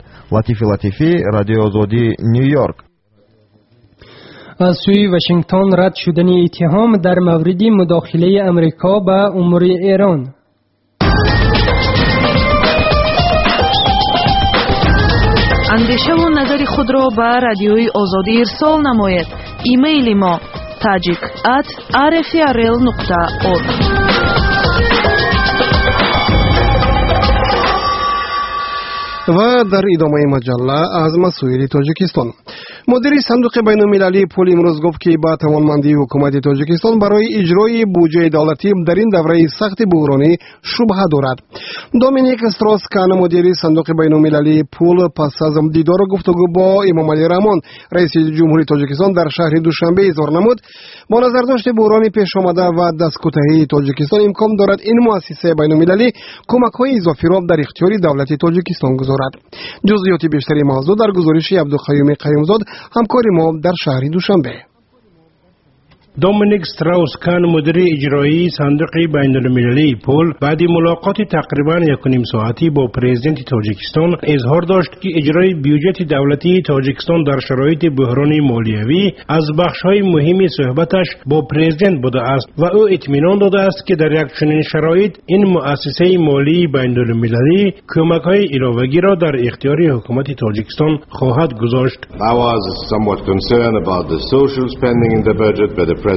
لطیفی رادیو آزادی نیویورک. از سوی واشنگتن رد شدن اتهام در مورد مداخله امریکا به امور ایران. اندیشه و نظر خود را به رادیوی آزادی ارسال نماید. ایمیل ما tajik@rfrl.org. و در ادامه مجله از مسائل تاجیکستان مدیر صندوق بین‌المللی پول امروز گفت که با توانمندی حکومت تاجیکستان برای اجرای بودجه دولتی در این دوره سخت بحرانی شبهه دارد. دومینیک استروس-کان مدیر صندوق بین‌المللی پول پس از دیدار و گفتگو با امام علی رحمان رئیس جمهوری تاجیکستان در شهر دوشنبه اظهار نمود با نظر داشت بحران پیش آمده و دست‌کوتاهی تاجیکستان امکان دارد این مؤسسه بین‌المللی کمک‌های اضافی را در اختیار دولت تاجیکستان گذارد. جزئیات بیشتری موضوع در گزارش عبدالقیوم قیومزاد همکار ما در شهر دوشنبه. دومینیک استروس-کان مدیر اجرایی صندوق بین‌المللی پول بعد ملاقات تقریبا 1.5 ساعتی با پرزیدنت تاجیکستان اظهار داشت که اجرای بودجه دولتی تاجیکستان در شرایط بحران مالیوی از بخش‌های مهم صحبتش با پرزیدنت بوده است و او اطمینان داده است که در یک چنین شرایط این مؤسسه مالی بین‌المللی کمک‌های اضافی را در اختیار حکومت تاجیکستان خواهد گذاشت. I was somewhat concerned about the social spending in the budget, but the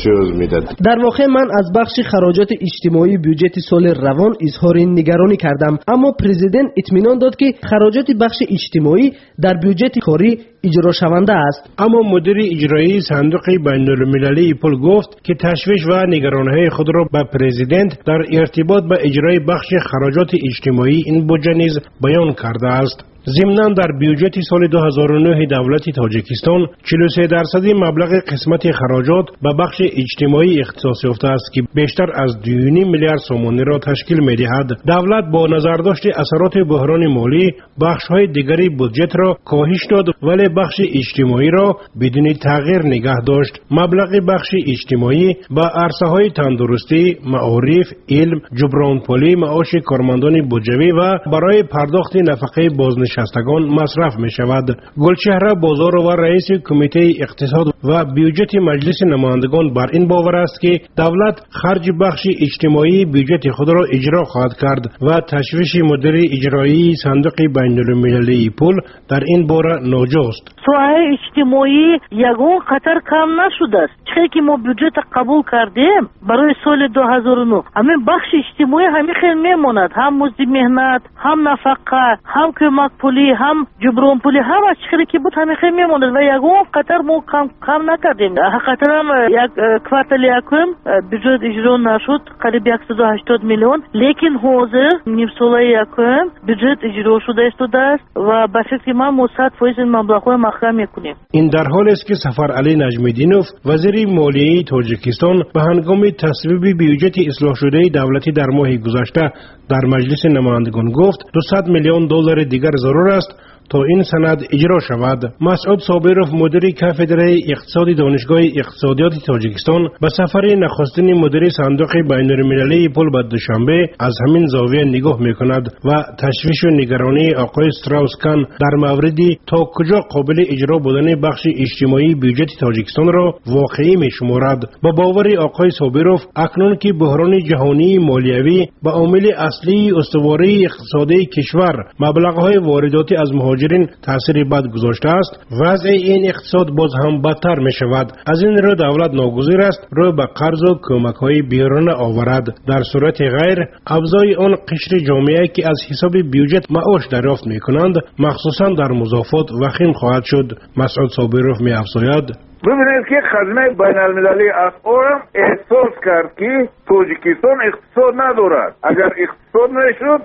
در واقع من از بخش خراجات اجتماعی بودجه سال روان اظهار نگرانی کردم، اما پرزیدنت اطمینان داد که خراجات بخش اجتماعی در بودجه کاری اجرا شونده است. اما مدیر اجرایی صندوق بین‌المللی پول گفت که تشویش و نگرانی‌های خود را به پرزیدنت در ارتباط با اجرای بخش خراجات اجتماعی این بودجه نیز بیان کرده است. ضمناً در بودجه سال 2009 دولت تاجیکستان 43% مبلغ قسمت خراجات به بخش اجتماعی اختصاص یافته است که بیشتر از 2.5 میلیارد سومانی را تشکیل می‌دهد. دولت با نظر داشت اثرات بحران مالی بخش‌های دیگری بودجه را کاهش داد ولی بخش اجتماعی را بدون تغییر نگه داشت. مبلغ بخش اجتماعی به عرصه‌های تندرستی، معارف، علم، جبران پولی، معاش کارمندان بودجوی و برای پرداخت نفقه بازنشستگان مصرف می شود. گلچهره بازار و رئیس کمیته اقتصاد و بودجه مجلس نمایندگان بر این باور است که دولت خرج بخش اجتماعی بودجه خود را اجرا خواهد کرد و تشویش مدیر اجرایی صندوق بین‌المللی پول در این باره ناجاست. سوهای اجتماعی یگان قطر کم نشده است. چه که ما بودجه قبول کردیم برای سال 2009 همین بخش اجتماعی همین خیلی میماند، هم مزد مهنت، هم نفقه، هم کمک پولی، هم جبران پولی، هم از چیزی که بود همین خیلی میماند و یگان قطر ما کم نکردیم. حقیقتا هم یک کوارتل یکم بودجه اجرا نشد قریب 180 میلیون، لیکن حاضر نیم سال یکم بودجه اجرا شده است و بسیار که ما 100% این مبلغ مخرج میکنیم. این در حالی است که سفر علی نجمیدینوف وزیر مالیه تاجیکستان به هنگام تصویب بودجه اصلاح شده دولتی در ماه گذشته در مجلس نمایندگان گفت 200 میلیون دلار دیگر ضرور است تا این سند اجرا شود. مسعود صابروف مدیر کاتدر اقتصادی دانشگاه اقتصادیات تاجیکستان به سفر نخستین مدیر صندوق بین‌المللی پول به دوشنبه از همین زاویه نگاه میکند و تشویش و نگرانی آقای استروس-کان در موردی تا کجا قابل اجرا بودن بخش اجتماعی بودجه تاجیکستان را واقعی میشمارد. با باور آقای صابروف اکنون که بحران جهانی مالیوی به عامل اصلی استواری اقتصادی کشور مبلغ‌های وارداتی از مهاجرین تأثیر بد گذاشته است، وضع این اقتصاد باز هم بدتر می شود. از این رو دولت ناگزیر است رو به قرض و کمک‌های بیرون آورد. در صورت غیر ابزای آن قشر جامعه که از حساب بودجه معاش دریافت می کنند مخصوصا در مضافات وخیم خواهد شد. مسعود صابروف می افزاید ببینید که خزینه بین‌المللی اسعارم احساس کرد که تاجیکستان اقتصاد ندارد. اگر اقتصاد نشد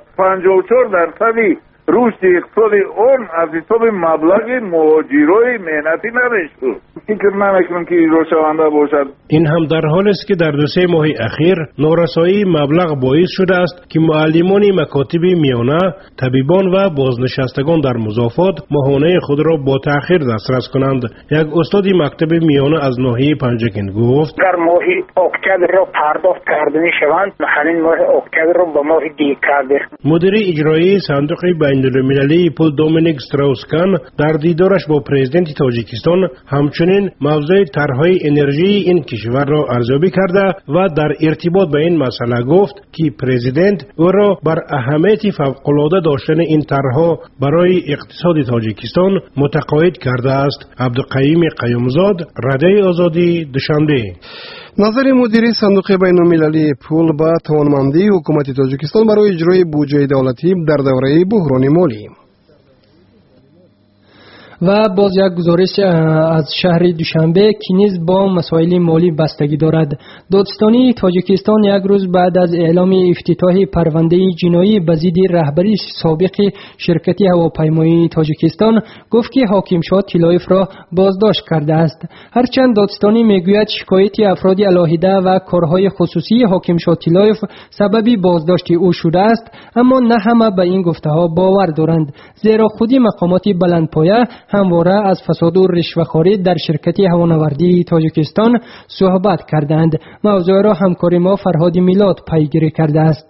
54% رشد اقتصادی اون از حساب مبلغ مهاجرای مهنتی نمیشد. فکر نمیکنم که اجرا شونده باشد. این هم در حالی است که در 2-3 ماه اخیر نارسایی مبلغ باعث شده است که معلمان مکاتب میانه، طبیبان و بازنشستگان در مضافات ماهانه خود را با تأخیر دسترس کنند. یک استاد مکتب میانه از ناحیه پنجگین گفت در ماه اکتبر را پرداخت کردنی شوند، همین ماه اکتبر را به ماه دیکردر. مدیر اجرایی صندوق بین‌المللی پول دومینیک استروس-کان در دیدارش با پرزیدنت تاجیکستان همچنین موضوع طرح‌های انرژی این کشور را ارزیابی کرده و در ارتباط با این مسئله گفت که پرزیدنت او را بر اهمیت فوق‌العاده داشتن این طرح‌ها برای اقتصاد تاجیکستان متقاعد کرده است. عبدالقیوم قیومزاد، رادیوی آزادی، دوشنبه. نظر مدیر صندوق بین‌المللی پول با توانمندی حکومت تاجیکستان برای اجرای بودجه دولتی در دوره بحران مالی. و باز یک گزارش از شهر دوشنبه که نیز با مسائل مالی بستگی دارد. دادستانی تاجیکستان یک روز بعد از اعلام افتتاح پرونده جنایی به ضد رهبری سابق شرکت هواپیمایی تاجیکستان گفت که حاکم شاه تلایف را بازداشت کرده است. هرچند دادستانی میگوید شکایت افراد علاهده و کارهای خصوصی حاکم شاه تلایف سببی بازداشت او شده است، اما نه همه به این گفته‌ها باور دارند، زیرا خودی مقامات بلندپایه همواره از فساد و رشوه‌خواری در شرکت هوانوردی تاجیکستان صحبت کردند. موضوع را همکار ما فرهاد میلاد پیگیری کرده است.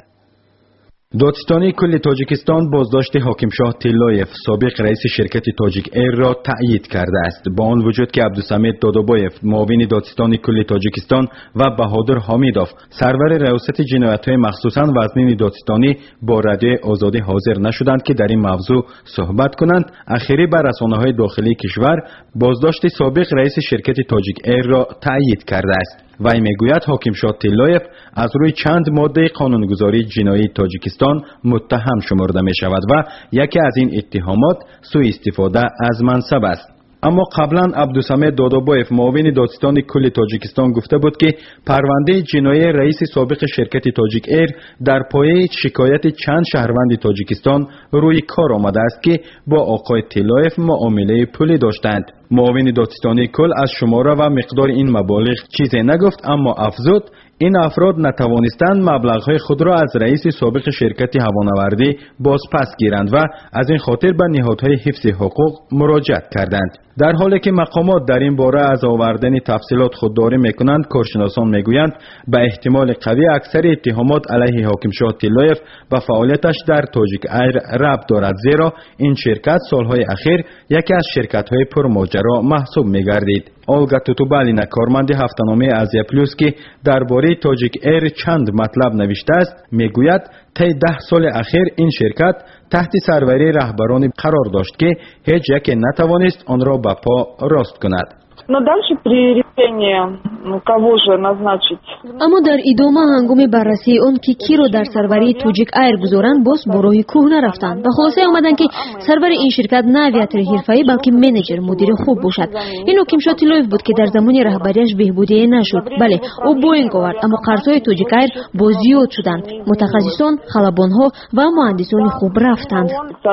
دادستانی کل تاجیکستان بازداشت حاکم شاه تلایف سابق رئیس شرکت تاجیک ایر را تأیید کرده است، با آن وجود که عبدالصمد دادابایف معاون دادستانی کل تاجیکستان و بهادر حمیدوف سرور ریاست جنایت‌های مخصوصاً وزنین دادستانی با رادیوی آزادی حاضر نشدند که در این موضوع صحبت کنند. اخیری بر رسانه‌های داخلی کشور بازداشت سابق رئیس شرکت تاجیک ایر را تأیید کرده است. وی میگوید حاکم شاه تلایف از روی چند ماده قانونگذاری جنایی تاجیکستان متهم شمرده می شود و یکی از این اتهامات سوء استفاده از منصب است. اما قبلا عبدالصمد دادابایف معاون دادستان کل تاجیکستان گفته بود که پرونده جنایی رئیس سابق شرکت تاجیک ایر در پایه شکایت چند شهروند تاجیکستان روی کار آمده است که با آقای تلایف معامله پولی داشتند. معاون دادستانی کل از شماره و مقدار این مبالغ چیزی نگفت، اما افزود این افراد نتوانستند مبلغ‌های خود را از رئیس سابق شرکت هوانوردی بازپس گیرند و از این خاطر به نهادهای حفظ حقوق مراجعت کردند. در حالی که مقامات در این باره از آوردن تفصیلات خودداری میکنند، کارشناسان میگویند به احتمال قوی اکثر اتهامات علیه حاکم شاه تلایف و فعالیتش در تاجیک ایر ربط دارد، زیرا این شرکت سالهای اخیر یکی از شرکت‌های پرماجرا محسوب می‌گردید. اولگا توتوبالینا کارمند هفته‌نامه آزیا پلوس که درباره تاجیک ایر چند مطلب نوشته است میگوید طی 10 سال اخیر این شرکت تحت سروری رهبرانی قرار داشت که هیچ یکی نتوانست آن را به پا راست کند. Но дальше при решении кого же назначить. اما در ادامه هنگام بررسی اون که کی رو در سروری توجیک ایر گذارند باز با راه کوه نرفتند و خلاصه آمدن که سرور این شرکت نه اویاتر حرفه‌ای بلکه منیجر مدیر خوب باشد. این حاکم شاه تلایف بود که در زمان رهبریش بهبودی نشد. بله او بوینگ آورد، اما قرضهای توجیک ایر باز زیاد شدند. متخصصان، خلبان‌ها و مهندسان خوب رفتند.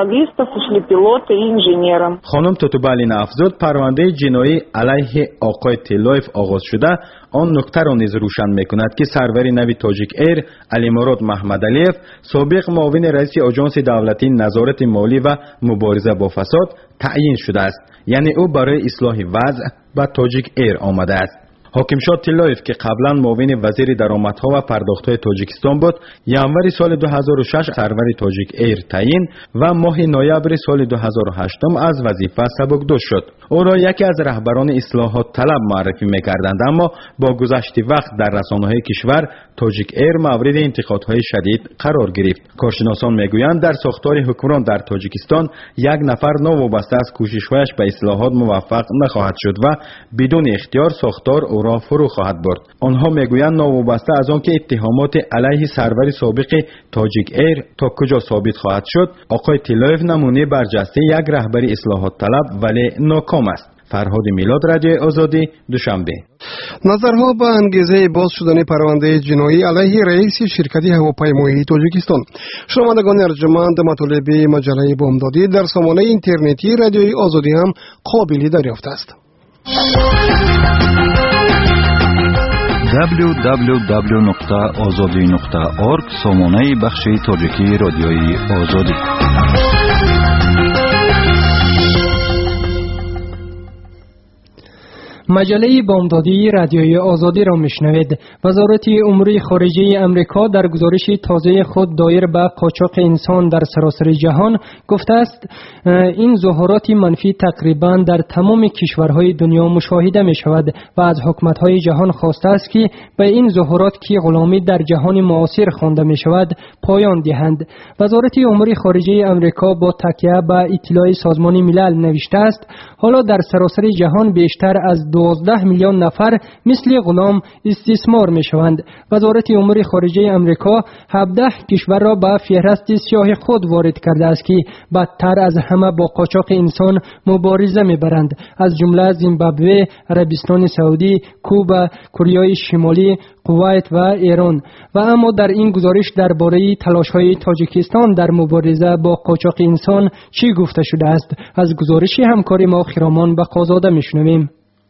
خانم توتوبالینا افزود پرونده جنایی علیه آقای تلایف آغاز شده. آن نکته را نیز روشن میکند که سروری نوی تاجیک ایر علی مراد محمد علیف سابق معاون رئیس آژانس دولتی نظارت مالی و مبارزه با فساد تعیین شده است، یعنی او برای اصلاح وضع به تاجیک ایر آمده است. حاکم شاه تلایف که قبلا معاون وزیر درآمدها و پرداخت‌های تاجیکستان بود، ینوری سال 2006 سرور تاجیک ایر تعیین و ماه نوامبر سال 2008 از وظیفه سبکدوش شد. او را یکی از رهبران اصلاحات طلب معرفی می‌کردند، اما با گذشت وقت در رسانه‌های کشور تاجیک ایر مورد انتقادهای شدید قرار گرفت. کارشناسان میگویند در ساختار حکمران در تاجیکستان یک نفر نوابسته از کوشش‌هایش به اصلاحات موفق نخواهد شد و بدون اختیار ساختار او را فرو خواهد برد. آنها میگویند نوابسته از آنکه اتهامات علیه سرور سابق تاجیک ایر تا کجا ثابت خواهد شد، آقای تلایف نمونه برجسته یک رهبر اصلاحات طلب ولی ناکام است. فرهاد میلاد، رادیو آزادی، دوشنبه. نظرها به انگیزه باز شدن پرونده جنایی علیه رئیس شرکت هواپیمایی تاجیکستان. شنوندگان ارجمند، مطالب مجله بامدادی در سامانه اینترنتی رادیوی آزادی هم قابل دریافت است. www.azadi.org سامانه بخش تاجیکی رادیوی آزادی. مجله بامدادی رادیوی آزادی را میشنوید. وزارت امور خارجه امریکا در گزارش تازه خود دایر به قاچاق انسان در سراسر جهان گفته است این ظاهرات منفی تقریبا در تمام کشورهای دنیا مشاهده می شود و از حکومت‌های جهان خواسته است که به این ظاهرات که غلامی در جهان معاصر خوانده می شود پایان دهند. وزارت امور خارجه امریکا با تکیه به اطلاع سازمان ملل نوشته است حالا در سراسر جهان بیشتر از 2 12 میلیون نفر مثل غلام استثمار می شوند. وزارت امور خارجه امریکا 17 کشور را به فهرست سیاه خود وارد کرده است که بدتر از همه با قاچاق انسان مبارزه می برند، از جمله زیمبابوه، عربستان سعودی، کوبا، کره شمالی، کویت و ایران. و اما در این گزارش درباره تلاش‌های تاجیکستان در مبارزه با قاچاق انسان چی گفته شده است؟ از گزارش همکار ما خرامان بقازاده میشنویم.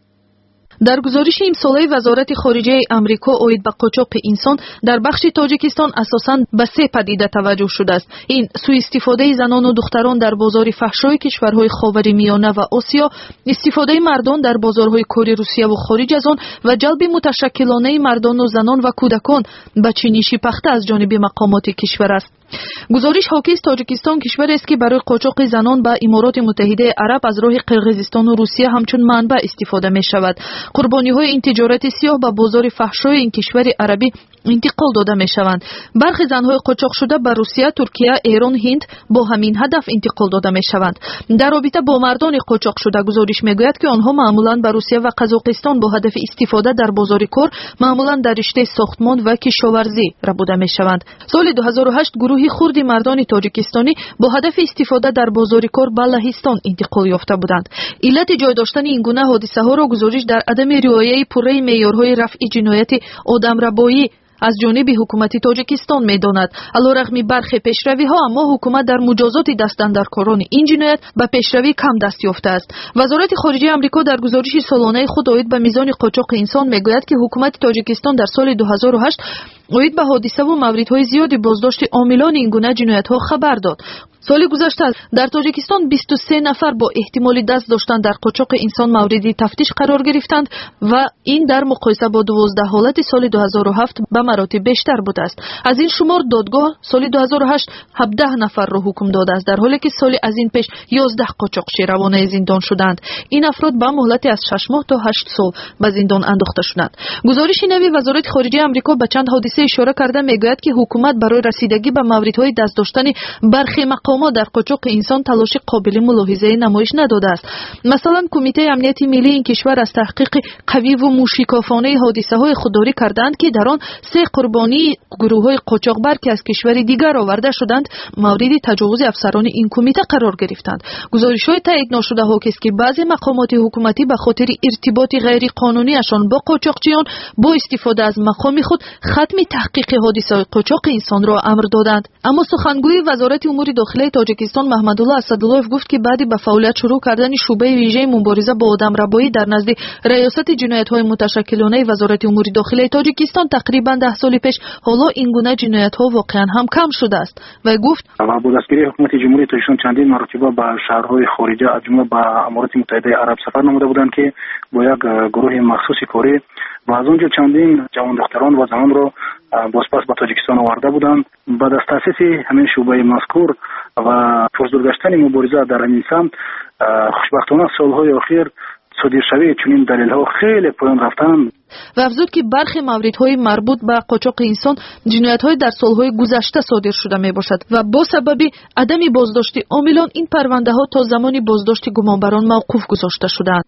در گزارش امساله وزارت خارجه امریکا اوید به قاچاق انسان در بخش تاجیکستان اساساً به 3 پدیده توجه شده است. این سوء استفاده زنان و دختران در بازار فحشای کشورهای خاورمیانه و آسیا، استفاده مردان در بازارهای کار روسیه و خارج از آن و جلب متشکلانه مردان و زنان و کودکان به چینی شیپخته از جانب مقامات کشور است. گزارش حاکی است تاجیکستان کشوری است که برای قاچاق زنان به امارات متحده عرب از راه قرقیزستان و روسیه همچون منبع استفاده می شود. قربانی‌های این تجارت سیاه به بازار فحشای این کشور عربی انتقال داده می شوند. برخی زنهای قاچاق شده به روسیه، ترکیه، ایران، هند با همین هدف انتقال داده می شوند. در رابطه با مردان قاچاق شده گزارش می گوید که آنها معمولاً به روسیه و قزاقستان با هدف استفاده در بازار کار، معمولاً در رشته ساختمان و کشاورزی ربوده می شوند. سال 2008 گروهی خردی مردان تاجیکستانی با هدف استفاده در بازار کار به لهستان انتقال یافته بودند. علت جای داشتن این گونه حادثه ها را گزارش در عدم رعایت پوره معیارهای رفع جنایت آدمربایی از جانب حکومت تاجیکستان می‌داند. علیرغم برخی پیشروی‌ها اما حکومت در مجازات دستاندرکاران این جنایت به پیشروی کم دست یافته است. وزارت خارجه آمریکا در گزارش سالانه خود اوید به میزان قاچاق انسان میگوید که حکومت تاجیکستان در سال 2008 اوید به حادثه و موردهای زیادی بازداشت عاملان این گونه جنایت‌ها خبر داد. سال گذشته در تاجیکستان 23 نفر با احتمال دست داشتن در قاچاق انسان مورد تفتیش قرار گرفتند و این در مقایسه با 12 حالت سال 2007 به مراتب بیشتر بوده است. از این شمار دادگاه سال 2008 17 نفر را حکم داده است، در حالی که سال از این پیش 11 قاچاقچی روانه زندان شدند. این افراد به مهلت از 6 ماه تا 8 سال به زندان انداخته شدند. گزارش نوی وزارت خارجه آمریکا به چند حادثه اشاره کرده میگوید که حکومت برای رسیدگی به موردهای دست داشتن برخی مقامات در قاچاق انسان تلاش قابل ملاحظه نمایش نداده است. مثلا کمیته امنیت ملی این کشور از تحقیق قوی و موشکافانه حادثه های خودداری کردند که در آن 3 قربانی گروه های قاچاقبر که از کشور دیگر آورده شدند مورد تجاوز افسران این کمیته قرار گرفتند. گزارش های تایید ناشده حاکی است که بعضی مقامات حکومتی به خاطر ارتباط غیر قانونیشان با قاچاقچیان با استفاده از مقام خود ختم تحقیق حادثه های قاچاق انسان را امر دادند. اما سخنگوی وزارت امور داخلی تاجیکستان محمدالله اسدالله‌اف گفت که بعد به فعالیت شروع کردن شعبه ویژه مبارزه با آدمربایی در نزد ریاست جنایت‌های متشکلانه وزارت امور داخلی تاجیکستان تقریبا 10 سال پیش حالا این گونه جنایت‌ها واقعا هم کم شده است و گفت با دستگیری حکومت جمهوری تاجیکستان چندین مرتبه به شهرهای خارجه از جمله به امارات متحده عرب سفر نموده بودند که با یک گروه مخصوص کاری و از اونجا چندین جوان دختران و زنان را بازپس به تاجیکستان آورده بودند. بعد از تأسیس همین شعبه مذکور و پرزورگشتن مبارزه در این سمت خوشبختانه سالهای اخیر صادرشوی چنین دلیل‌ها خیلی پایان رفتند و افزود که برخی موردهای مربوط به قاچاق انسان جنایت‌های در سالهای گذشته صادر شده میباشد و با سبب عدم بازداشت عاملان این پرونده‌ها تا زمانی بازداشت گمانبران موقوف گذاشته شدند.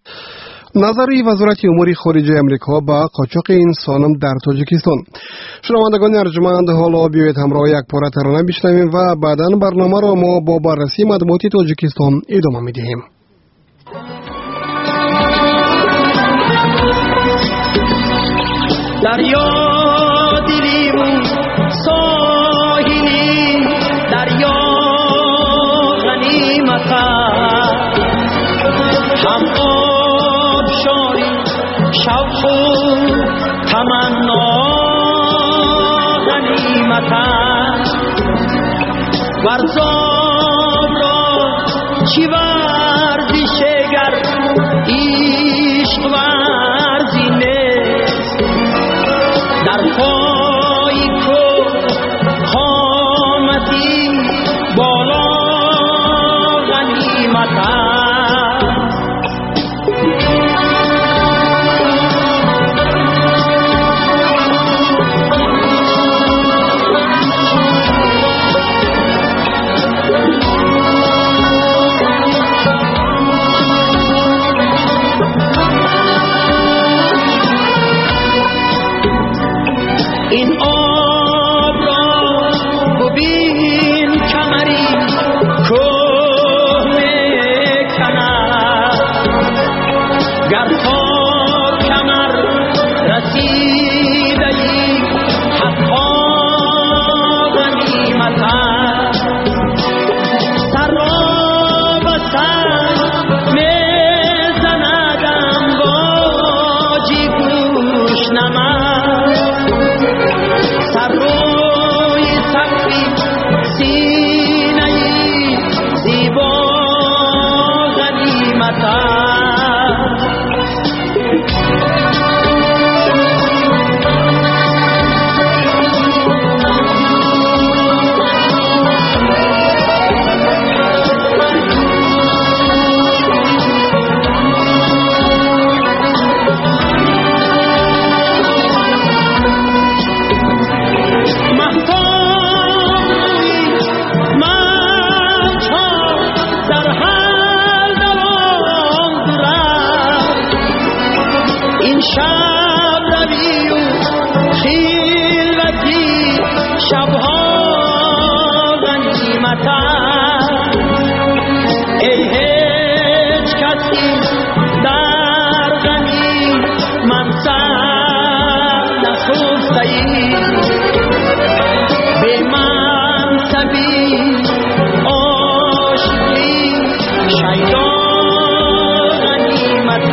نظری وزارت امور خارجه امریکا با قاچاق انسان در تاجیکستان. شنوندگان ارجمند، حالا بیایید همراه یک پاره ترانه بشنویم و بعداً برنامه را ما با بررسی مطبوعات تاجیکستان ادامه می‌دهیم. دریا دلیم ساحلی دریا غنیمت هم آب شاری شوق و تمنا غنیمت ورزاب را چی ورزشگر عشق ورزی نیست در پای کو قامتی بالا غنیمت سنگ میزندم باجی گوش نمک سر روی سقفی سینه زیبا غنیمت شب روی و خیلوتی شبها غنیمت ای هیچ کسی در غنی منصب نخفته ای به منصبی عاشقی شیدا غنیمت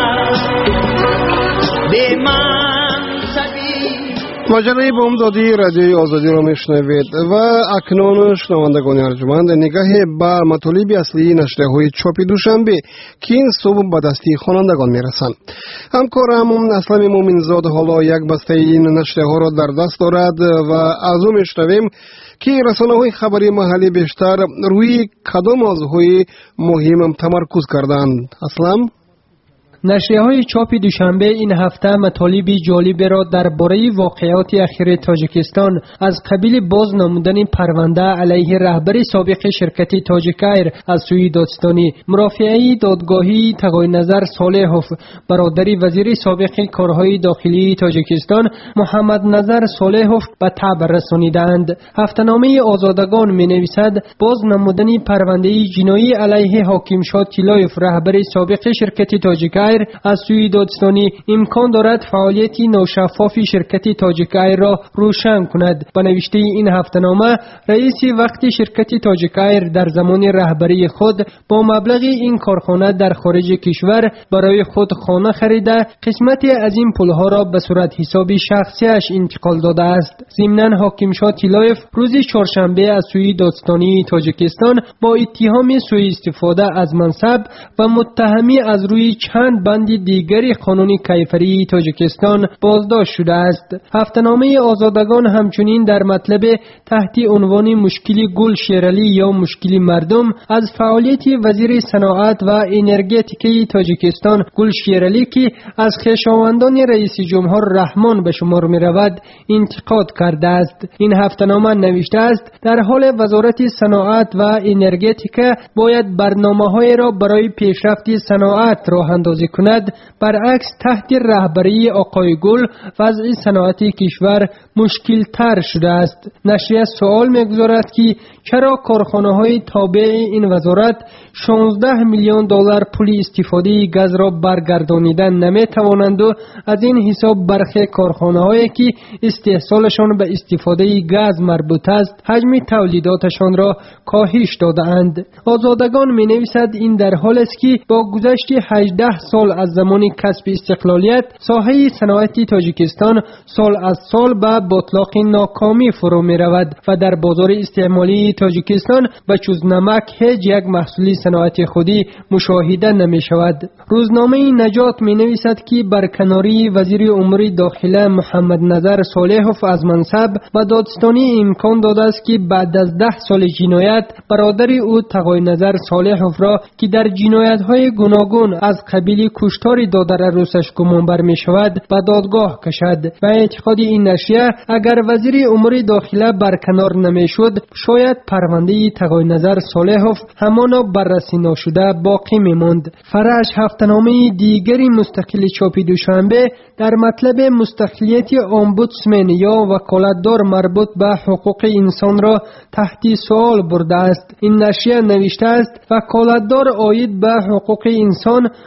ماجرای بامدادی رادیوی آزادی را میشنوید و اکنون شنوندگان ارجمند نگاه به مطالب اصلی نشریه‌های چاپی دوشنبه که این صبح به دستی خوانندگان میرسند. همکارم اسلم مومنزاد حالا یک بسته این نشریه‌ها را در دست دارد و از او میشنویم که رسانه‌های خبری محلی بیشتر روی کدام موضوعهای مهم تمرکز کردند. اسلم نشریه‌های چاپ دوشنبه این هفته مطالب جالب را درباره واقعات اخیر تاجیکستان از قبیل باز نمودن پرونده علیه رهبر سابق شرکت تاجیک ایر از سوی دادستانی، مرافعه دادگاهی تقاضای نظر صالحوف برادری وزیر سابق کارهای داخلی تاجیکستان محمد نظر صالحوف به تبر رسانیدند. هفته‌نامه آزادگان می‌نویسد باز نمودن پرونده جنایی علیه حاکم شاه تیلایف رهبر سابق شرکت تاجیک ایر از سوی دادستانی امکان دارد فعالیت ناشفاف شرکت تاجیک ایر را روشن کند. با نوشته این هفته‌نامه رئیس وقت شرکت تاجیک ایر در زمان رهبری خود با مبلغ این کارخانه در خارج کشور برای خود خانه خریده قسمتی از این پولها را به صورت حسابی شخصیش انتقال داده است. ضمناً حاکم شاه تیلایف روز چهارشنبه از سوی دادستانی تاجیکستان با اتهام سوء استفاده از منصب و متهمی از روی چند بند دیگری قانون کیفری تاجیکستان بازداشت شده است. هفته‌نامه آزادگان همچنین در مطلب تحت عنوان مشکل گل شیرالی یا مشکل مردم از فعالیت وزیر صنعت و انرژتیک تاجیکستان گل شیرالی که از خویشاوندان رئیس جمهور رحمان به شمار می رود انتقاد کرده است. این هفته‌نامه نوشته است در حال وزارت صنعت و انرژتیک باید برنامه‌های را برای پیشرفت صنعت راه اندازی کند، برعکس تحت رهبری آقای گل وضع صنعتی کشور مشکل تر شده است. نشریه سوال می‌گذارد که چرا کارخانه‌های تابع این وزارت 16 میلیون دلار پول استفاده گاز را برگردانیدن نمی‌توانند و از این حساب برخی کارخانه‌هایی که استحصالشان به استفاده گاز مربوط است حجم تولیداتشان را کاهش داده‌اند. آزادگان می‌نویسد این در حال است که با گذشت 18 سال از زمان کسب استقلالیت ساحه صنعتی تاجیکستان سال از سال به بطلاق ناکامی فرو می رود و در بازار استعمالی تاجیکستان به جز نمک هیچ یک محصول صنعتی خودی مشاهده نمی شود. روزنامه نجات می نویسد که برکناری وزیر امور داخله محمد نظر صالحوف از منصب و دادستانی امکان داده است که بعد از 10 سال جنایت برادر او تقاضای نظر صالحوف را که در جنایت‌های گوناگون از قبیل کشتار دادر عروسش گمان بر می شود به دادگاه کشد. و اعتقاد این نشریه اگر وزیر امور داخله برکنار نمی شد شاید پرونده تقاضای نظر صالحوف همانا بررسی نشده باقی می ماند. فرش هفته‌نامه دیگری مستقل چاپی دوشنبه در مطلب مستقلیت امبودسمن یا وکالتدار مربوط به حقوق انسان را تحت سوال برده است. این نشریه نوشته است وکالتدار عاید به حقوق انسان باید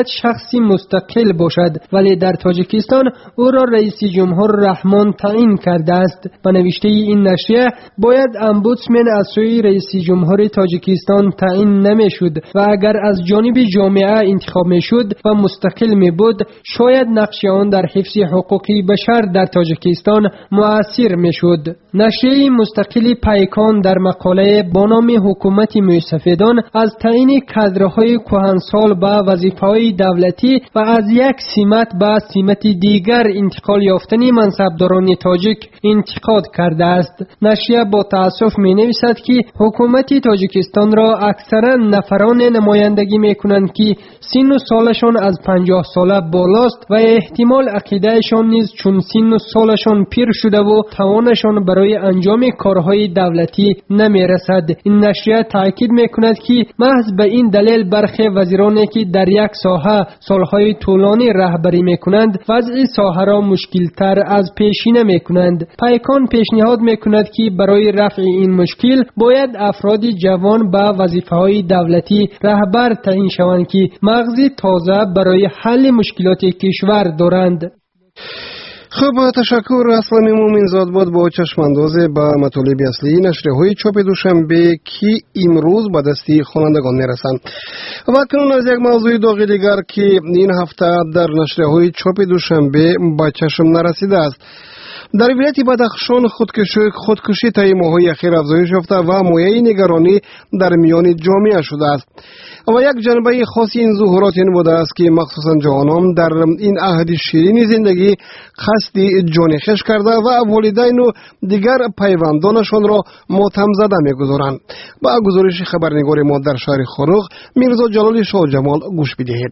شخصی مستقل باشد، ولی در تاجیکستان او را رئیس جمهور رحمان تعیین کرده است. به نوشته این نشریه باید امبودسمن از سوی رئیس جمهور تاجیکستان تعیین نمیشد و اگر از جانب جامعه انتخاب میشد و مستقل می بود شاید نقش آن در حفظ حقوق بشر در تاجیکستان مؤثر میشد. نشریه مستقل پیکان در مقاله با نام حکومت موسفیدان از تعیین کادرهای کهنسال به وظیفه‌های دولتی و از یک سمت به سمت دیگر انتقال یافتن منصبداران تاجیک انتقاد کرده است. نشریه با تأسف می‌نویسد که حکومت تاجیکستان را اکثرا نفران نمایندگی می‌کنند که سن و سالشان از 50 ساله بالاست و احتمال عقیدهشان نیز چون سن و سالشان پیر شده و توانشان برای انجام کارهای دولتی نمی‌رسد. این نشریه تاکید می‌کند که محض به این دلیل برخی وزیرانی که در یک ساحه سالهای طولانی رهبری می‌کنند وضع ساحه را مشکل‌تر از پیشینه می‌کنند. پیکان پیشنهاد می‌کند که برای رفع این مشکل باید افراد جوان به وظیفه‌های دولتی رهبر تعیین شوند که مغز تازه برای حل مشکلات کشور دارند. خب تشکر. اسلام مومنزاد بود با چشمانداز به مطالب اصلی نشریه‌های چاپ دوشنبه که امروز به دستی خوانندگان میرسند. و کنون از یک موضوع داغ دیگر که این هفته در نشریه‌های چاپ دوشنبه به چشم نرسیده است. در ولایت بدخشان خودکشی طی ماه‌های اخیر افزایش یافته و مایه نگرانی در میان جامعه شده است. و یک جنبه خاصی این ظهورات این بوده است که مخصوصا جوانان در این عهد شیرین زندگی قصد جان خویش کرده و والدین و دیگر پیوندانشان را ماتم زده می‌گذارند. با گزارش خبرنگار ما در شهر خروغ میرزا جلال شاه جمال گوش بدهید.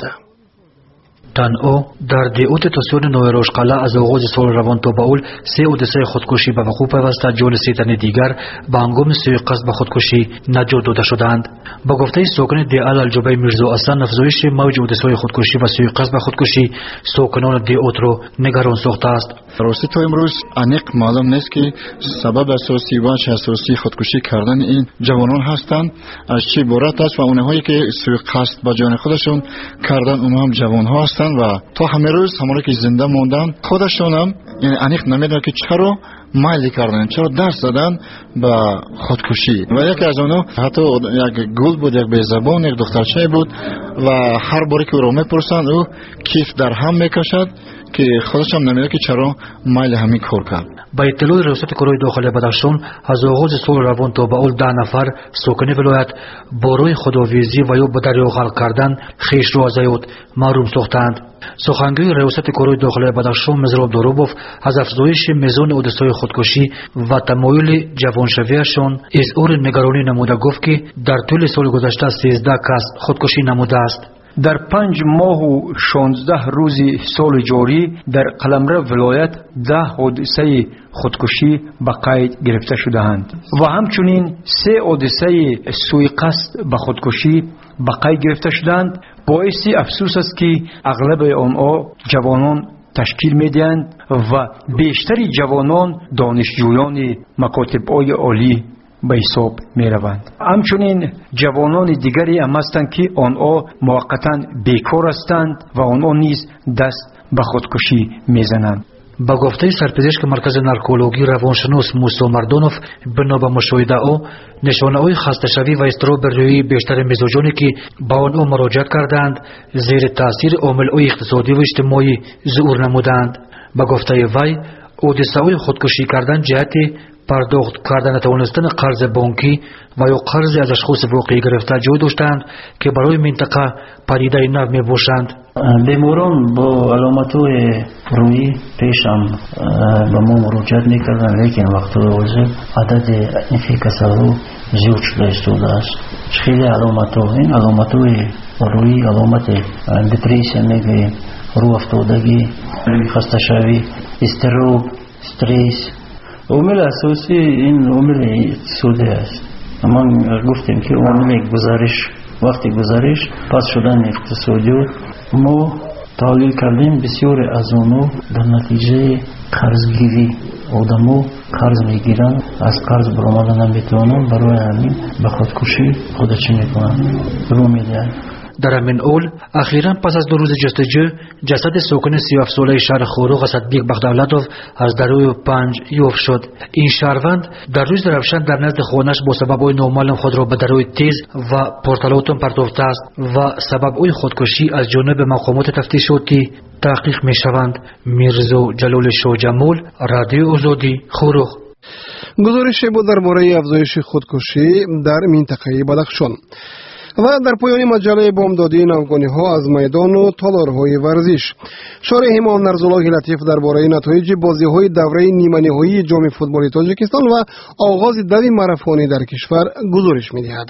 تنها در دیوت تاسیون نوروشقلا از آغاز سال روان تا به اول 3 حادثه خودکشی به وقوع پیوسته جان 3 تن دیگر به هنگام سوی قصد به خودکشی نجات داده شدند. با گفته ساکن دیال الجبه میرزا حسن افزایش موج حادثه‌های خودکشی و سوی قصد به خودکشی ساکنان دیوت را نگران ساخته است. راستی تا امروز انیق معلوم نیست که سبب اساسی و اساسی خودکشی کردن این جوانان هستند از چه عبارت است و اونهایی که سوی قصد به جان خودشون کردن اونها هم جوان‌ها هستند و تا همه روز همونایی که زنده موندن خودشون هم یعنی انیق نمیدونن که چرا مایل کردن، چرا دست دادن به خودکشی. و یکی از اونها حتی یک گل بود، یک بیزبان، یک دخترچه بود و هر باری که او را میپرسند او کیف در هم میکشد که خودش هم نمیده که چرا مایل همین کار کرد. با اطلاع ریاست کارهای داخلی بدخشان از آغاز سال روان تا به اول 10 نفر ساکن ولایت با روی خداویزی و یا به دریا غرق کردن خویش را از حیات محروم ساختند. سخنگوی ریاست کارهای داخلی بدخشان مزراب داروبوف از افزایش میزان حادثه‌های خودکشی و تمایل جوانشویشان اظهار نگرانی نموده گفت که در طول سال گذشته 13 کس خودکشی نموده است. در 5 ماه و 16 روز سال جاری در قلمرو ولایت 10 حادثه خودکشی به قید گرفته شده‌اند و همچنین 3 حادثه سوء قصد به خودکشی به قید گرفته شدند. باعث افسوس است که اغلب آنها جوانان تشکیل می‌دهند و بیشتری جوانان دانشجویان مکاتب‌های عالی به حساب می روند. همچنین جوانان دیگری هم هستند که آنها موقتا بیکار هستند و آنها نیز دست به خودکشی می زنند. با گفته سرپزشک مرکز نارکولوژی روانشناس موسی مردانوف بنا به مشاهده او نشانه‌های خسته شوی و اضطراب روحی بیشتر مزاجانی که با آنها مراجعه کردند زیر تاثیر عامل‌های اقتصادی و اجتماعی ظهور نمودند. با گفته وی حادثه‌های خودکشی کردن جهت پرداخت کردن توانستن قرض بانکی و یا قرض از اشخاص واقعی گرفته جای داشتند که برای منطقه پدیده نو می باشند. بیماران با علامت‌های روحی پیشم به ما مراجعت می‌کردند، لیکن وقت حاضر عدد این کسانو زیاد شده است. خیلی علامت‌ها، این علامت‌های روحی علامت دپرسیون میگه، رو افتادگی، خسته شوی، اضطراب، استرس. عامل اساسی این عامل اقتصادی است. ما گفتیم که عامل وقتی گزارش پس شدن اقتصادیات ما تحلیل کردیم بسیار از اونو در نتیجه قرضگیری آدمو قرض میگیرن، از قرض برآمدن نمیتونن، برای همین به خودکشی خودشون میکنن رو میدن. در همین اول اخیراً پس از 2 روز جستجو جسد ساکن 37 ساله شهر خوروغ صدیق بغدادلاتوف از دروی 5 یافت شد. این شهروند در روز روشن در نزد خانه‌اش با سبب اوی نامعلوم خود را به دروی تیز و پرتالاتون پرتافته است و سبب اوی خودکشی از جانب مقامات تفتیشاتی تحقیق می شوند. میرزا جلال شاه جمال، رادیو آزادی، خوروغ. گزارش بود درباره افزایش خودکشی در منطقه بدخشان. و در پایان مجله بامدادی نوگانی‌ها از میدان و تالارهای ورزش، شارح امام نرزالله لطیف درباره نتایج بازی‌های دوره نیمه نهایی جام فوتبال تاجیکستان و آغاز دوی ماراتونی در کشور گزارش می‌دهد.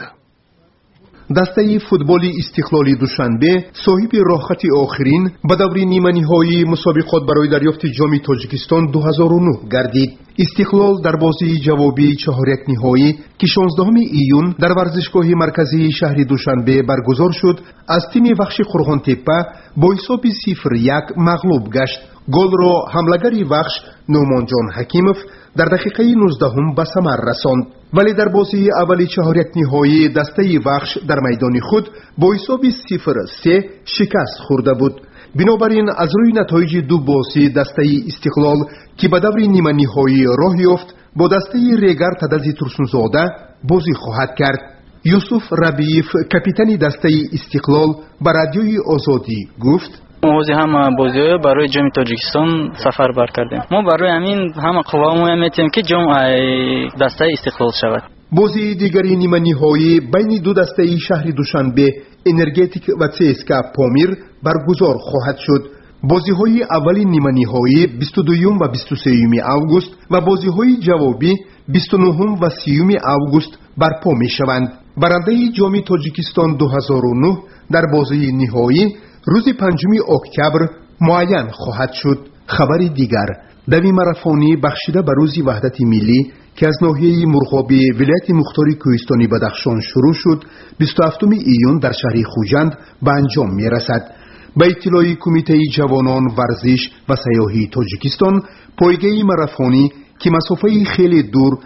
دسته فوتبال استقلالی دوشنبه صاحب راحت آخرین به دوره نیمه نهایی مسابقات برای دریافت جام تاجیکستان 2009 گردید. استقلال در بازی جوابی 4-1 نهایی که 16 ایون در ورزشگاه مرکزی شهر دوشنبه برگزار شد از تیم وخش قرغان تپه با حساب 0-1 مغلوب گشت. گل را حملگری وخش نومان جان حکیمов در دقیقه 19 به ثمر رساند. ولی در بازی اولی 4-1 نهایی دسته وخش در میدان خود با حساب 0-3 شکست خورده بود. بنابراین از روی نتایج دو بازی دسته استقلال که به دور نیمه نهایی راه یافت با دسته ریگر تدزی ترسونزاده بازی خواهد کرد. یوسف ربیف کاپیتان دسته استقلال به رادیوی آزادی گفت: ما همه بازی‌ها برای جام تاجیکستان سفر بر کردیم. ما برای همین همه قوامو میتیم که جام دسته استقلال شود. بازی دیگری نیمه نهایی بین دو دسته شهر دوشنبه انرژتیک و CSKA پامیر برگزار خواهد شد. بازی‌های اولی نیمه نهایی 22 و 23 آگوست و بازی‌های جوابی 29 و 30 آگوست برپا می‌شوند. برنده جام تاجیکستان 2009 در بازی نهایی روز 5 اکتبر معین خواهد شد. خبر دیگر، دوی ماراتونی بخشیده به روز وحدت ملی که از ناحیه مرغابی ولایت مختار کوهستانی بدخشان شروع شد 27 ایون در شهر خوجند به انجام می رسد. به اطلاع کمیته جوانان ورزش و سیاحی تاجیکستان، پایگاه ماراتونی که مسافه خیلی دور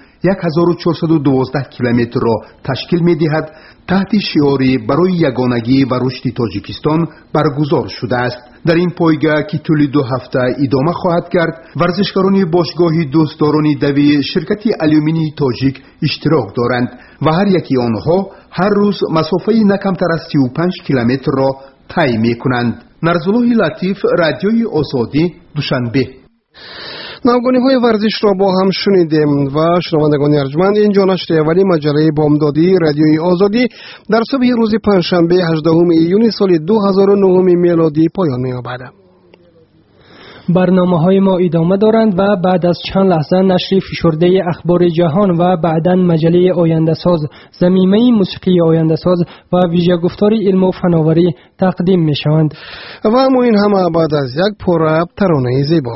1412 کیلومتر را تشکیل می دهد تحت شعاری برای یگانگی و رشد تاجیکستان برگزار شده است. در این پایگاه که طول 2 هفته ادامه خواهد کرد، ورزشکاران باشگاه دوستداران دوی شرکت آلومینی تاجیک اشتراک دارند و هر یکی آنها هر روز مسافه نه کمتر از 35 کیلومتر را طی می کنند. نرزالله لطیف، رادیوی آزادی، دوشنبه. نوگانی‌های ورزش را با هم شنیدیم و شنوندگان ارجمند، اینجا نشر اولی مجله بامدادی رادیوی آزادی در صبح روز پنجشنبه 18 ایون سال 2009 میلادی پایان می‌یابد. برنامه‌های ما ادامه دارند و بعد از چند لحظه نشر فشرده اخبار جهان و بعداً مجله آینده ساز، ضمیمه موسیقی آینده ساز و ویژه گفتار علم و فناوری تقدیم می‌شوند. و اما این همه بعد از یک پررپ ترانه زیبا.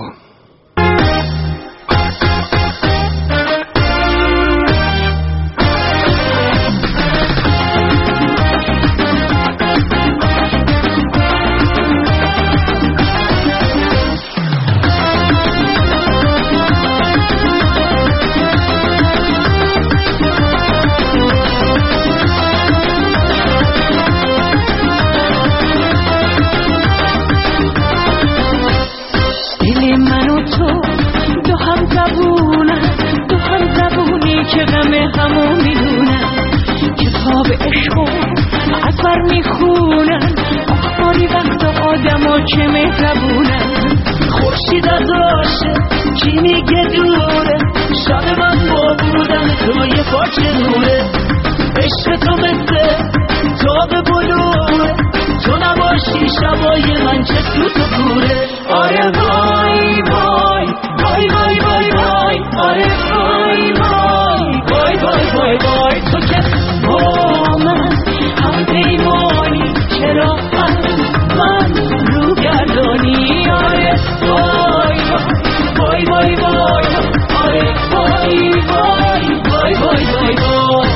چه مهربونم خورشید از آشه چی میگه دوره شب من با بودن تو یه پاچه نوره عشق تو مثل تاب بلوره تو نباشی شبای من چه تو تو کوره آره وای وای وای وای وای وای آره وای وای وای وای وای وای تو که با من هم پیمانی چرا من رو گردانی آره وای وای وای وای آره وای وای وای وای وای وای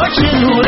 پاچه